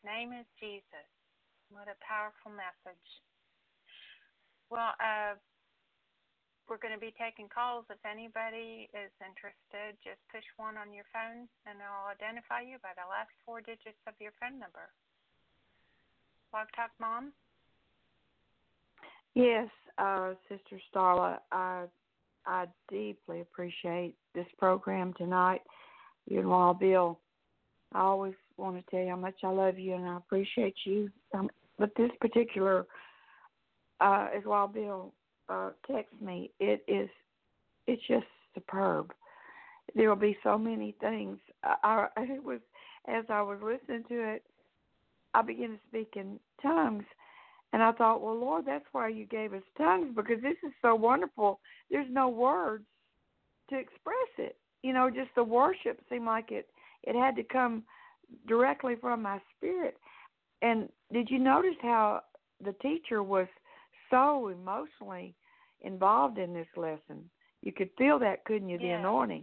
[SPEAKER 3] name is Jesus. What a powerful message. Well, uh, we're going to be taking calls. If anybody is interested, just push one on your phone, and I'll identify you by the last four digits of your phone number. Blog Talk Mom?
[SPEAKER 6] Yes, uh, Sister Starla, I, I deeply appreciate this program tonight. You and Wild Bill, I always want to tell you how much I love you and I appreciate you. Um, but this particular, uh, as Wild Bill uh, texts me, it is, it's just superb. There will be so many things. I, I, it was, as I was listening to it, I began to speak in tongues. And I thought, well, Lord, that's why you gave us tongues, because this is so wonderful. There's no words to express it. You know, just the worship seemed like it, it had to come directly from my spirit. And did you notice how the teacher was so emotionally involved in this lesson? You could feel that, couldn't you, the
[SPEAKER 3] Yes.
[SPEAKER 6] anointing?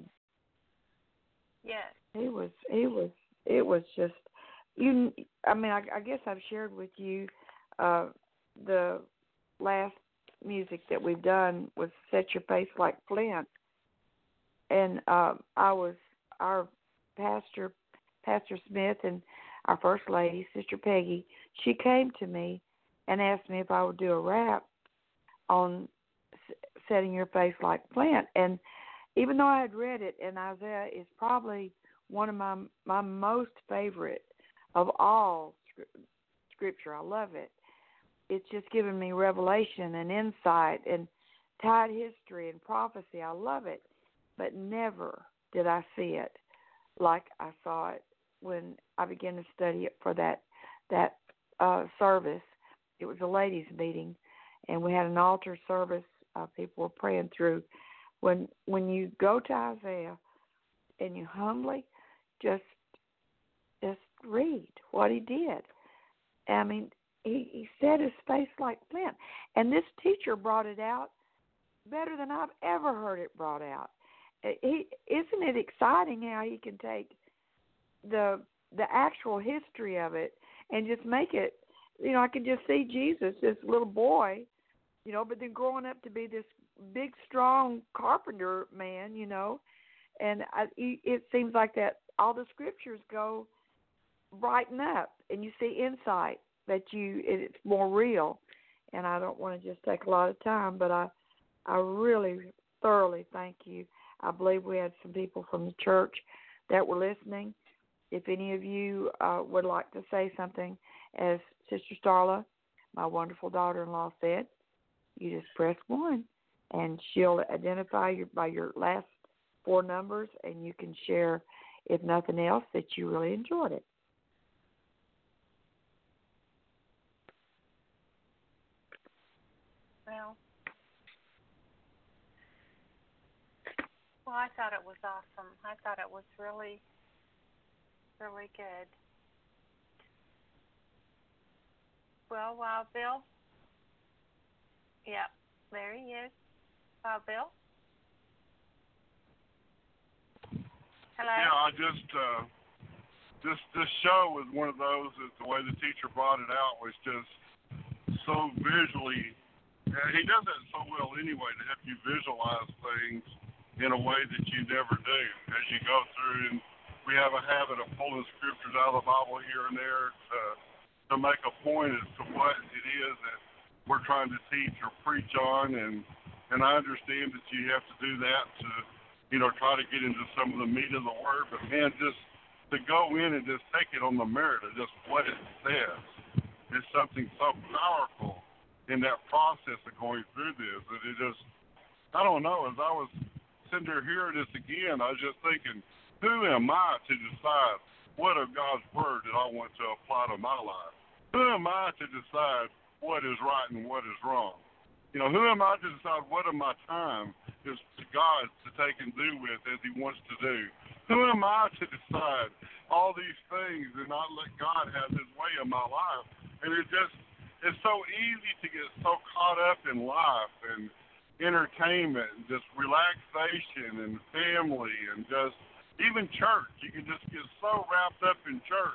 [SPEAKER 3] Yes.
[SPEAKER 6] It was, it was, it was just, you. I mean, I, I guess I've shared with you uh, the last music that we've done was Set Your Face Like Flint. And uh, I was, our pastor, Pastor Smith, and our First Lady, Sister Peggy, she came to me and asked me if I would do a rap on Setting Your Face Like Flint. And even though I had read it, and Isaiah is probably one of my my most favorite of all scripture, I love it. It's just given me revelation and insight and tied history and prophecy. I love it. But never did I see it like I saw it when I began to study it for that that uh, service. It was a ladies' meeting, and we had an altar service. Uh, people were praying through. When when you go to Isaiah and you humbly just just read what he did. I mean, he, he set his face like flint. And this teacher brought it out better than I've ever heard it brought out. He, isn't it exciting how he can take the the actual history of it and just make it, you know, I can just see Jesus, this little boy, you know, but then growing up to be this big, strong carpenter man, you know, and I, it seems like that all the scriptures go brighten up and you see insight that you, it's more real. And I don't want to just take a lot of time, but I, I really thoroughly thank you. I believe we had some people from the church that were listening. If any of you uh, would like to say something, as Sister Starla, my wonderful daughter-in-law, said, you just press one, and she'll identify you by your last four numbers, and you can share, if nothing else, that you really enjoyed it.
[SPEAKER 3] Well, well, I thought it was awesome. I thought it was really, really good. Well, Wild Bill? Yeah, there he is. Wild Bill? Hello?
[SPEAKER 5] Yeah, I just, uh, this, this show was one of those that the way the teacher brought it out was just so visually, uh, he does that so well anyway, to help you visualize things in a way that you never do as you go through. And we have a habit of pulling scriptures out of the Bible here and there to, to make a point as to what it is that we're trying to teach or preach on. And, and I understand that you have to do that to, you know, try to get into some of the meat of the word. But, man, just to go in and just take it on the merit of just what it says is something so powerful in that process of going through this. That it just, I don't know, as I was sitting there hearing this again, I was just thinking, who am I to decide what of God's word that I want to apply to my life? Who am I to decide what is right and what is wrong? You know, who am I to decide what of my time is to God to take and do with as he wants to do? Who am I to decide all these things and not let God have his way in my life? And it just, it's so easy to get so caught up in life and entertainment and just relaxation and family and just even church. You can just get so wrapped up in church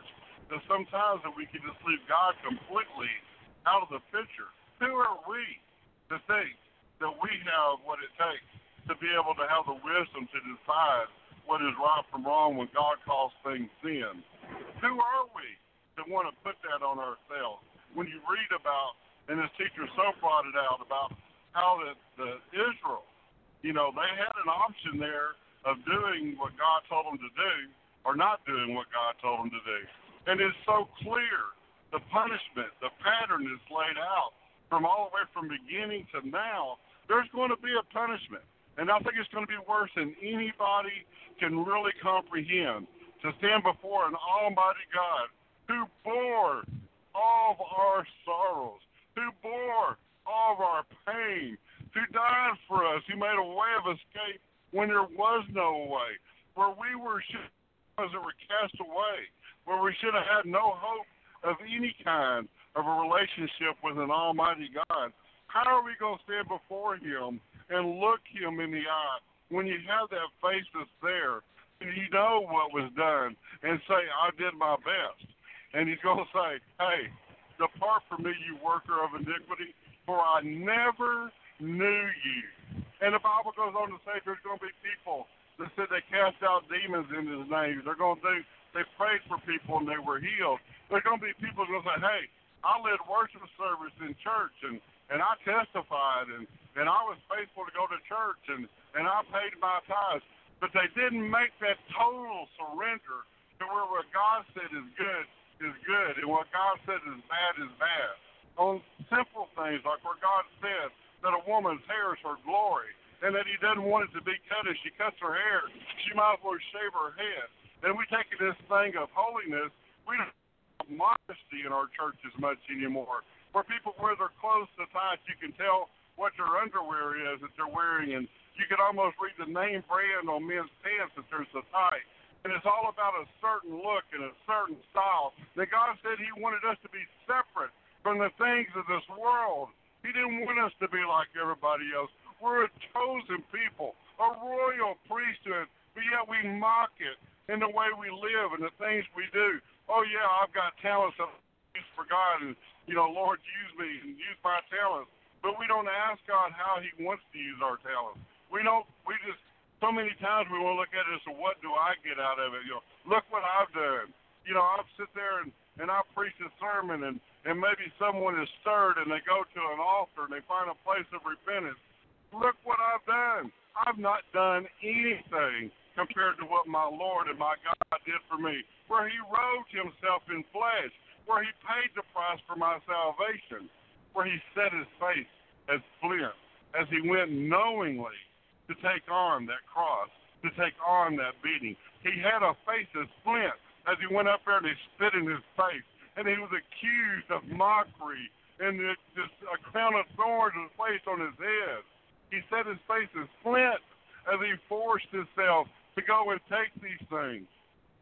[SPEAKER 7] that sometimes that we can just leave God completely out of the picture. Who are we to think that we have what it takes to be able to have the wisdom to decide what is right from wrong when God calls things sin? Who are we that want to put that on ourselves? When you read about, and this teacher so brought it out, about how the, the Israel, you know, they had an option there of doing what God told them to do or not doing what God told them to do. And it's so clear, the punishment, the pattern is laid out from all the way from beginning to now. There's going to be a punishment. And I think it's going to be worse than anybody can really comprehend, to stand before an almighty God who bore all of our sorrows, who bore all of our pain, who died for us, who made a way of escape when there was no way, where we were as it were cast away, where we should have had no hope of any kind of a relationship with an almighty God. How are we going to stand before him and look him in the eye when you have that face that's there and you know what was done and say, I did my best? And he's going to say, hey, depart from me, you worker of iniquity, for I never knew you. And the Bible goes on to say there's going to be people that said they cast out demons in his name. They're going to do, they prayed for people and they were healed. There's going to be people that are going to say, hey, I led worship service in church and, and I testified and, and I was faithful to go to church and, and I paid my tithes. But they didn't make that total surrender to where what God said is good is good and what God said is bad is bad. On simple things like where God said that a woman's hair is her glory and that he doesn't want it to be cut. If she cuts her hair, she might as well shave her head. And we take this thing of holiness, we don't have modesty in our church as much anymore. Where people wear their clothes so tight you can tell what their underwear is that they're wearing, and you can almost read the name brand on men's pants that they're so tight. And it's all about a certain look and a certain style. That God said he wanted us to be separate from the things of this world. He didn't want us to be like everybody else. We're a chosen people, a royal priesthood, but yet we mock it in the way we live and the things we do. Oh, yeah, I've got talents that I use for God, and, you know, Lord, use me and use my talents. But we don't ask God how he wants to use our talents. We don't, we just, so many times we want to look at it as, so what do I get out of it? You know, look what I've done. You know, I'll sit there and, and I'll preach a sermon, and, and maybe someone is stirred, and they go to an altar, and they find a place of repentance. Look what I've done. I've not done anything compared to what my Lord and my God did for me, where he robed himself in flesh, where he paid the price for my salvation, where he set his face as flint, as he went knowingly to take on that cross, to take on that beating. He had a face as flint as he went up there and he spit in his face, and he was accused of mockery, and this, a crown of thorns was placed on his head. He set his face as flint as he forced himself to go and take these things.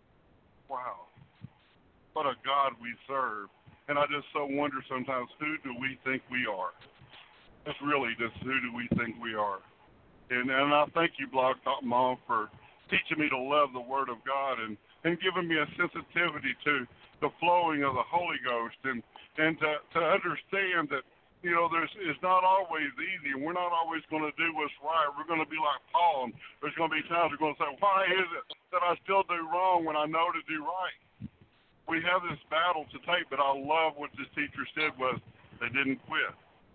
[SPEAKER 7] Wow. What a God we serve. And I just so wonder sometimes, who do we think we are? That's really just who do we think we are? And and I thank you, Blog Talk Mom, for teaching me to love the Word of God and, and giving me a sensitivity to the flowing of the Holy Ghost and, and to, to understand that, you know, there's it's not always easy, and we're not always going to do what's right. We're going to be like Paul, and there's going to be times we're going to say, why is it that I still do wrong when I know to do right? We have this battle to take, but I love what this teacher said was they didn't quit.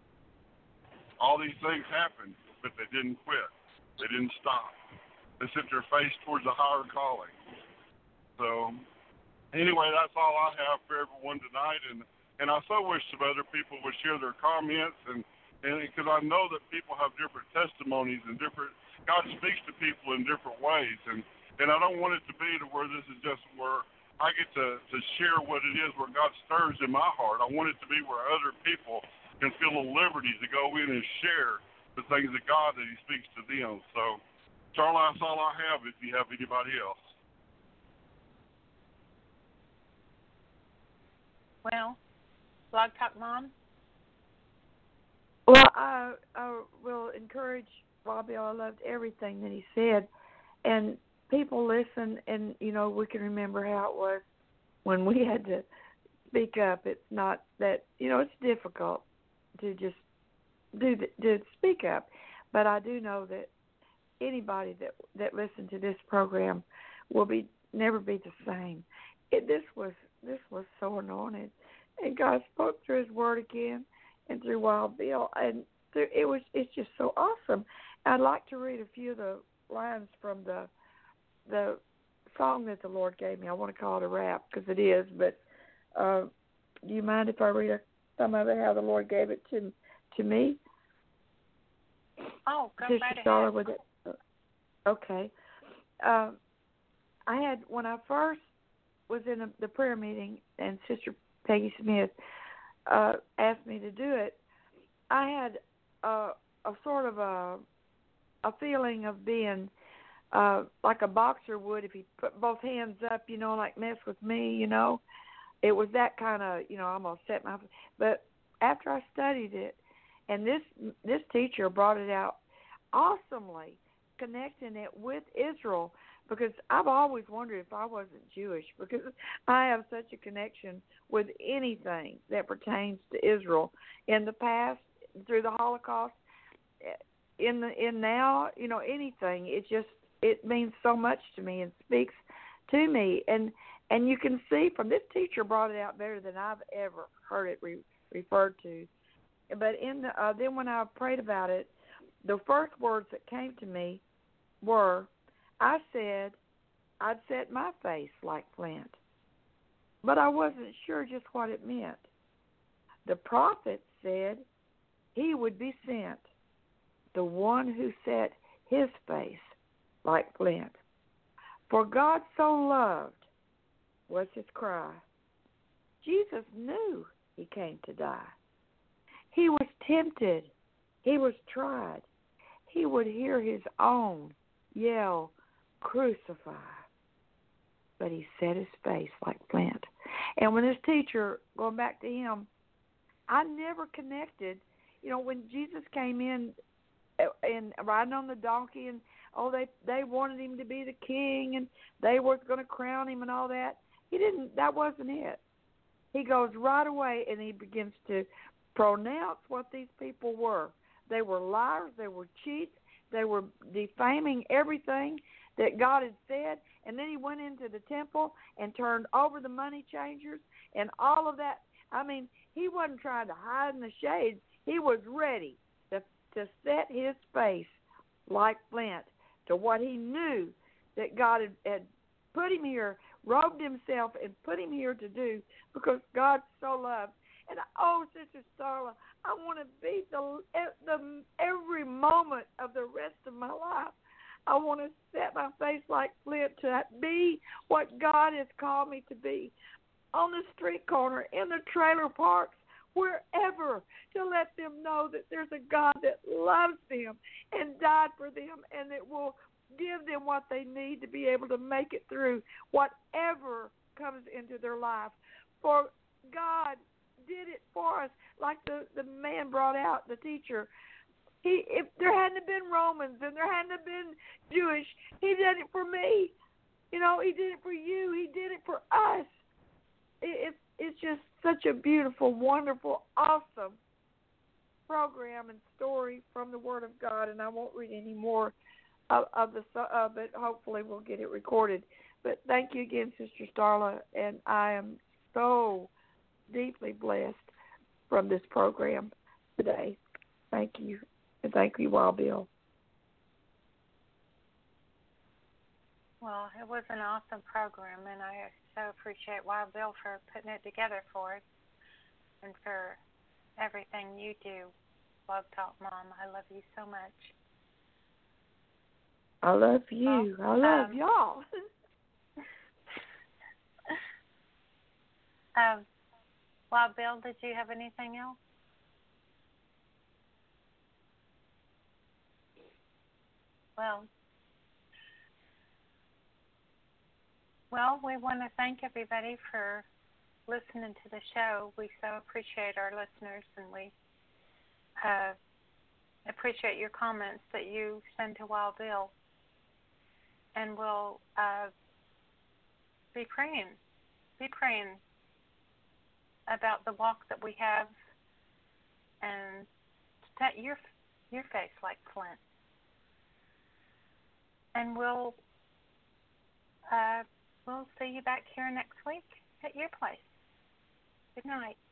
[SPEAKER 7] All these things happened, but they didn't quit. They didn't stop. They set their face towards a higher calling. So anyway, that's all I have for everyone tonight, and And I so wish some other people would share their comments, and and because I know that people have different testimonies and different, God speaks to people in different ways, and, and I don't want it to be to where this is just where I get to, to share what it is where God stirs in my heart. I want it to be where other people can feel a liberty to go in and share the things of God that he speaks to them. So, Charlie, that's all I have if you have anybody else.
[SPEAKER 3] Well, Blog Talk Mom?
[SPEAKER 6] Well, I, I will encourage Bobby. I loved everything that he said. And people listen, and, you know, we can remember how it was when we had to speak up, it's not that, you know, it's difficult to just do the, to speak up. But I do know that anybody that that listened to this program will be never be the same. It, this was this was so anointed, and God spoke through His Word again and through Wild Bill, and through, it was it's just so awesome. I'd like to read a few of the lines from the the song that the Lord gave me. I want to call it a rap because it is, but uh, do you mind if I read a, some of it? How the Lord gave it to to me?
[SPEAKER 3] Oh, go
[SPEAKER 6] Sister
[SPEAKER 3] right
[SPEAKER 6] Starla
[SPEAKER 3] ahead.
[SPEAKER 6] with it. Okay. Uh, I had when I first was in a, the prayer meeting, and Sister Peggy Smith uh, asked me to do it. I had a, a sort of a a feeling of being uh, like a boxer would if he put both hands up, you know, like mess with me, you know. It was that kind of, you know, I'm gonna set my. But after I studied it, and this this teacher brought it out awesomely, connecting it with Israel, because I've always wondered if I wasn't Jewish, because I have such a connection with anything that pertains to Israel in the past, through the Holocaust, in the in now, you know, anything. It just it means so much to me and speaks to me, and and you can see from this teacher brought it out better than I've ever heard it re, referred to. But in the, uh, then when I prayed about it, the first words that came to me were, I said I'd set my face like flint, but I wasn't sure just what it meant. The prophet said he would be sent, the one who set his face like flint. For God so loved was his cry. Jesus knew he came to die. He was tempted. He was tried. He would hear his own yell, crucify. But he set his face like flint. And when this teacher, going back to him, I never connected. You know, when Jesus came in and riding on the donkey, and oh, they they wanted him to be the king, and they were going to crown him and all that. He didn't. That wasn't it. He goes right away and he begins to pronounce what these people were. They were liars. They were cheats. They were defaming everything that God had said. And then he went into the temple and turned over the money changers and all of that. I mean, he wasn't trying to hide in the shades. He was ready to to set his face like flint to what he knew that God had, had put him here, robed himself, and put him here to do, because God so loved. And oh, Sister Starla, I want to be the, the every moment of the rest of my life. I want to set my face like flint to be what God has called me to be, on the street corner, in the trailer parks, wherever, to let them know that there's a God that loves them and died for them, and that will give them what they need to be able to make it through whatever comes into their life. For God did it for us, like the, the man brought out, the teacher. He, if there hadn't been Romans and there hadn't been Jewish, he did it for me. You know, he did it for you. He did it for us. It, it, it's just such a beautiful, wonderful, awesome program and story from the Word of God, and I won't read any more of, of the of it. Hopefully we'll get it recorded. But thank you again, Sister Starla, and I am so deeply blessed from this program today. Thank you, and thank you, Wild Bill.
[SPEAKER 3] Well, it was an awesome program, and I so appreciate Wild Bill for putting it together for us and for everything you do, Blog Talk Mom. I love you so much.
[SPEAKER 6] I love you.
[SPEAKER 3] Well,
[SPEAKER 6] I love
[SPEAKER 3] um,
[SPEAKER 6] y'all.
[SPEAKER 3] um, Wild Bill, did you have anything else? Well, well, we want to thank everybody for listening to the show. We so appreciate our listeners, and we uh, appreciate your comments that you send to Wild Bill. And we'll uh, be praying, be praying about the walk that we have and set your your face like flint. And we'll uh, we'll see you back here next week at your place. Good night.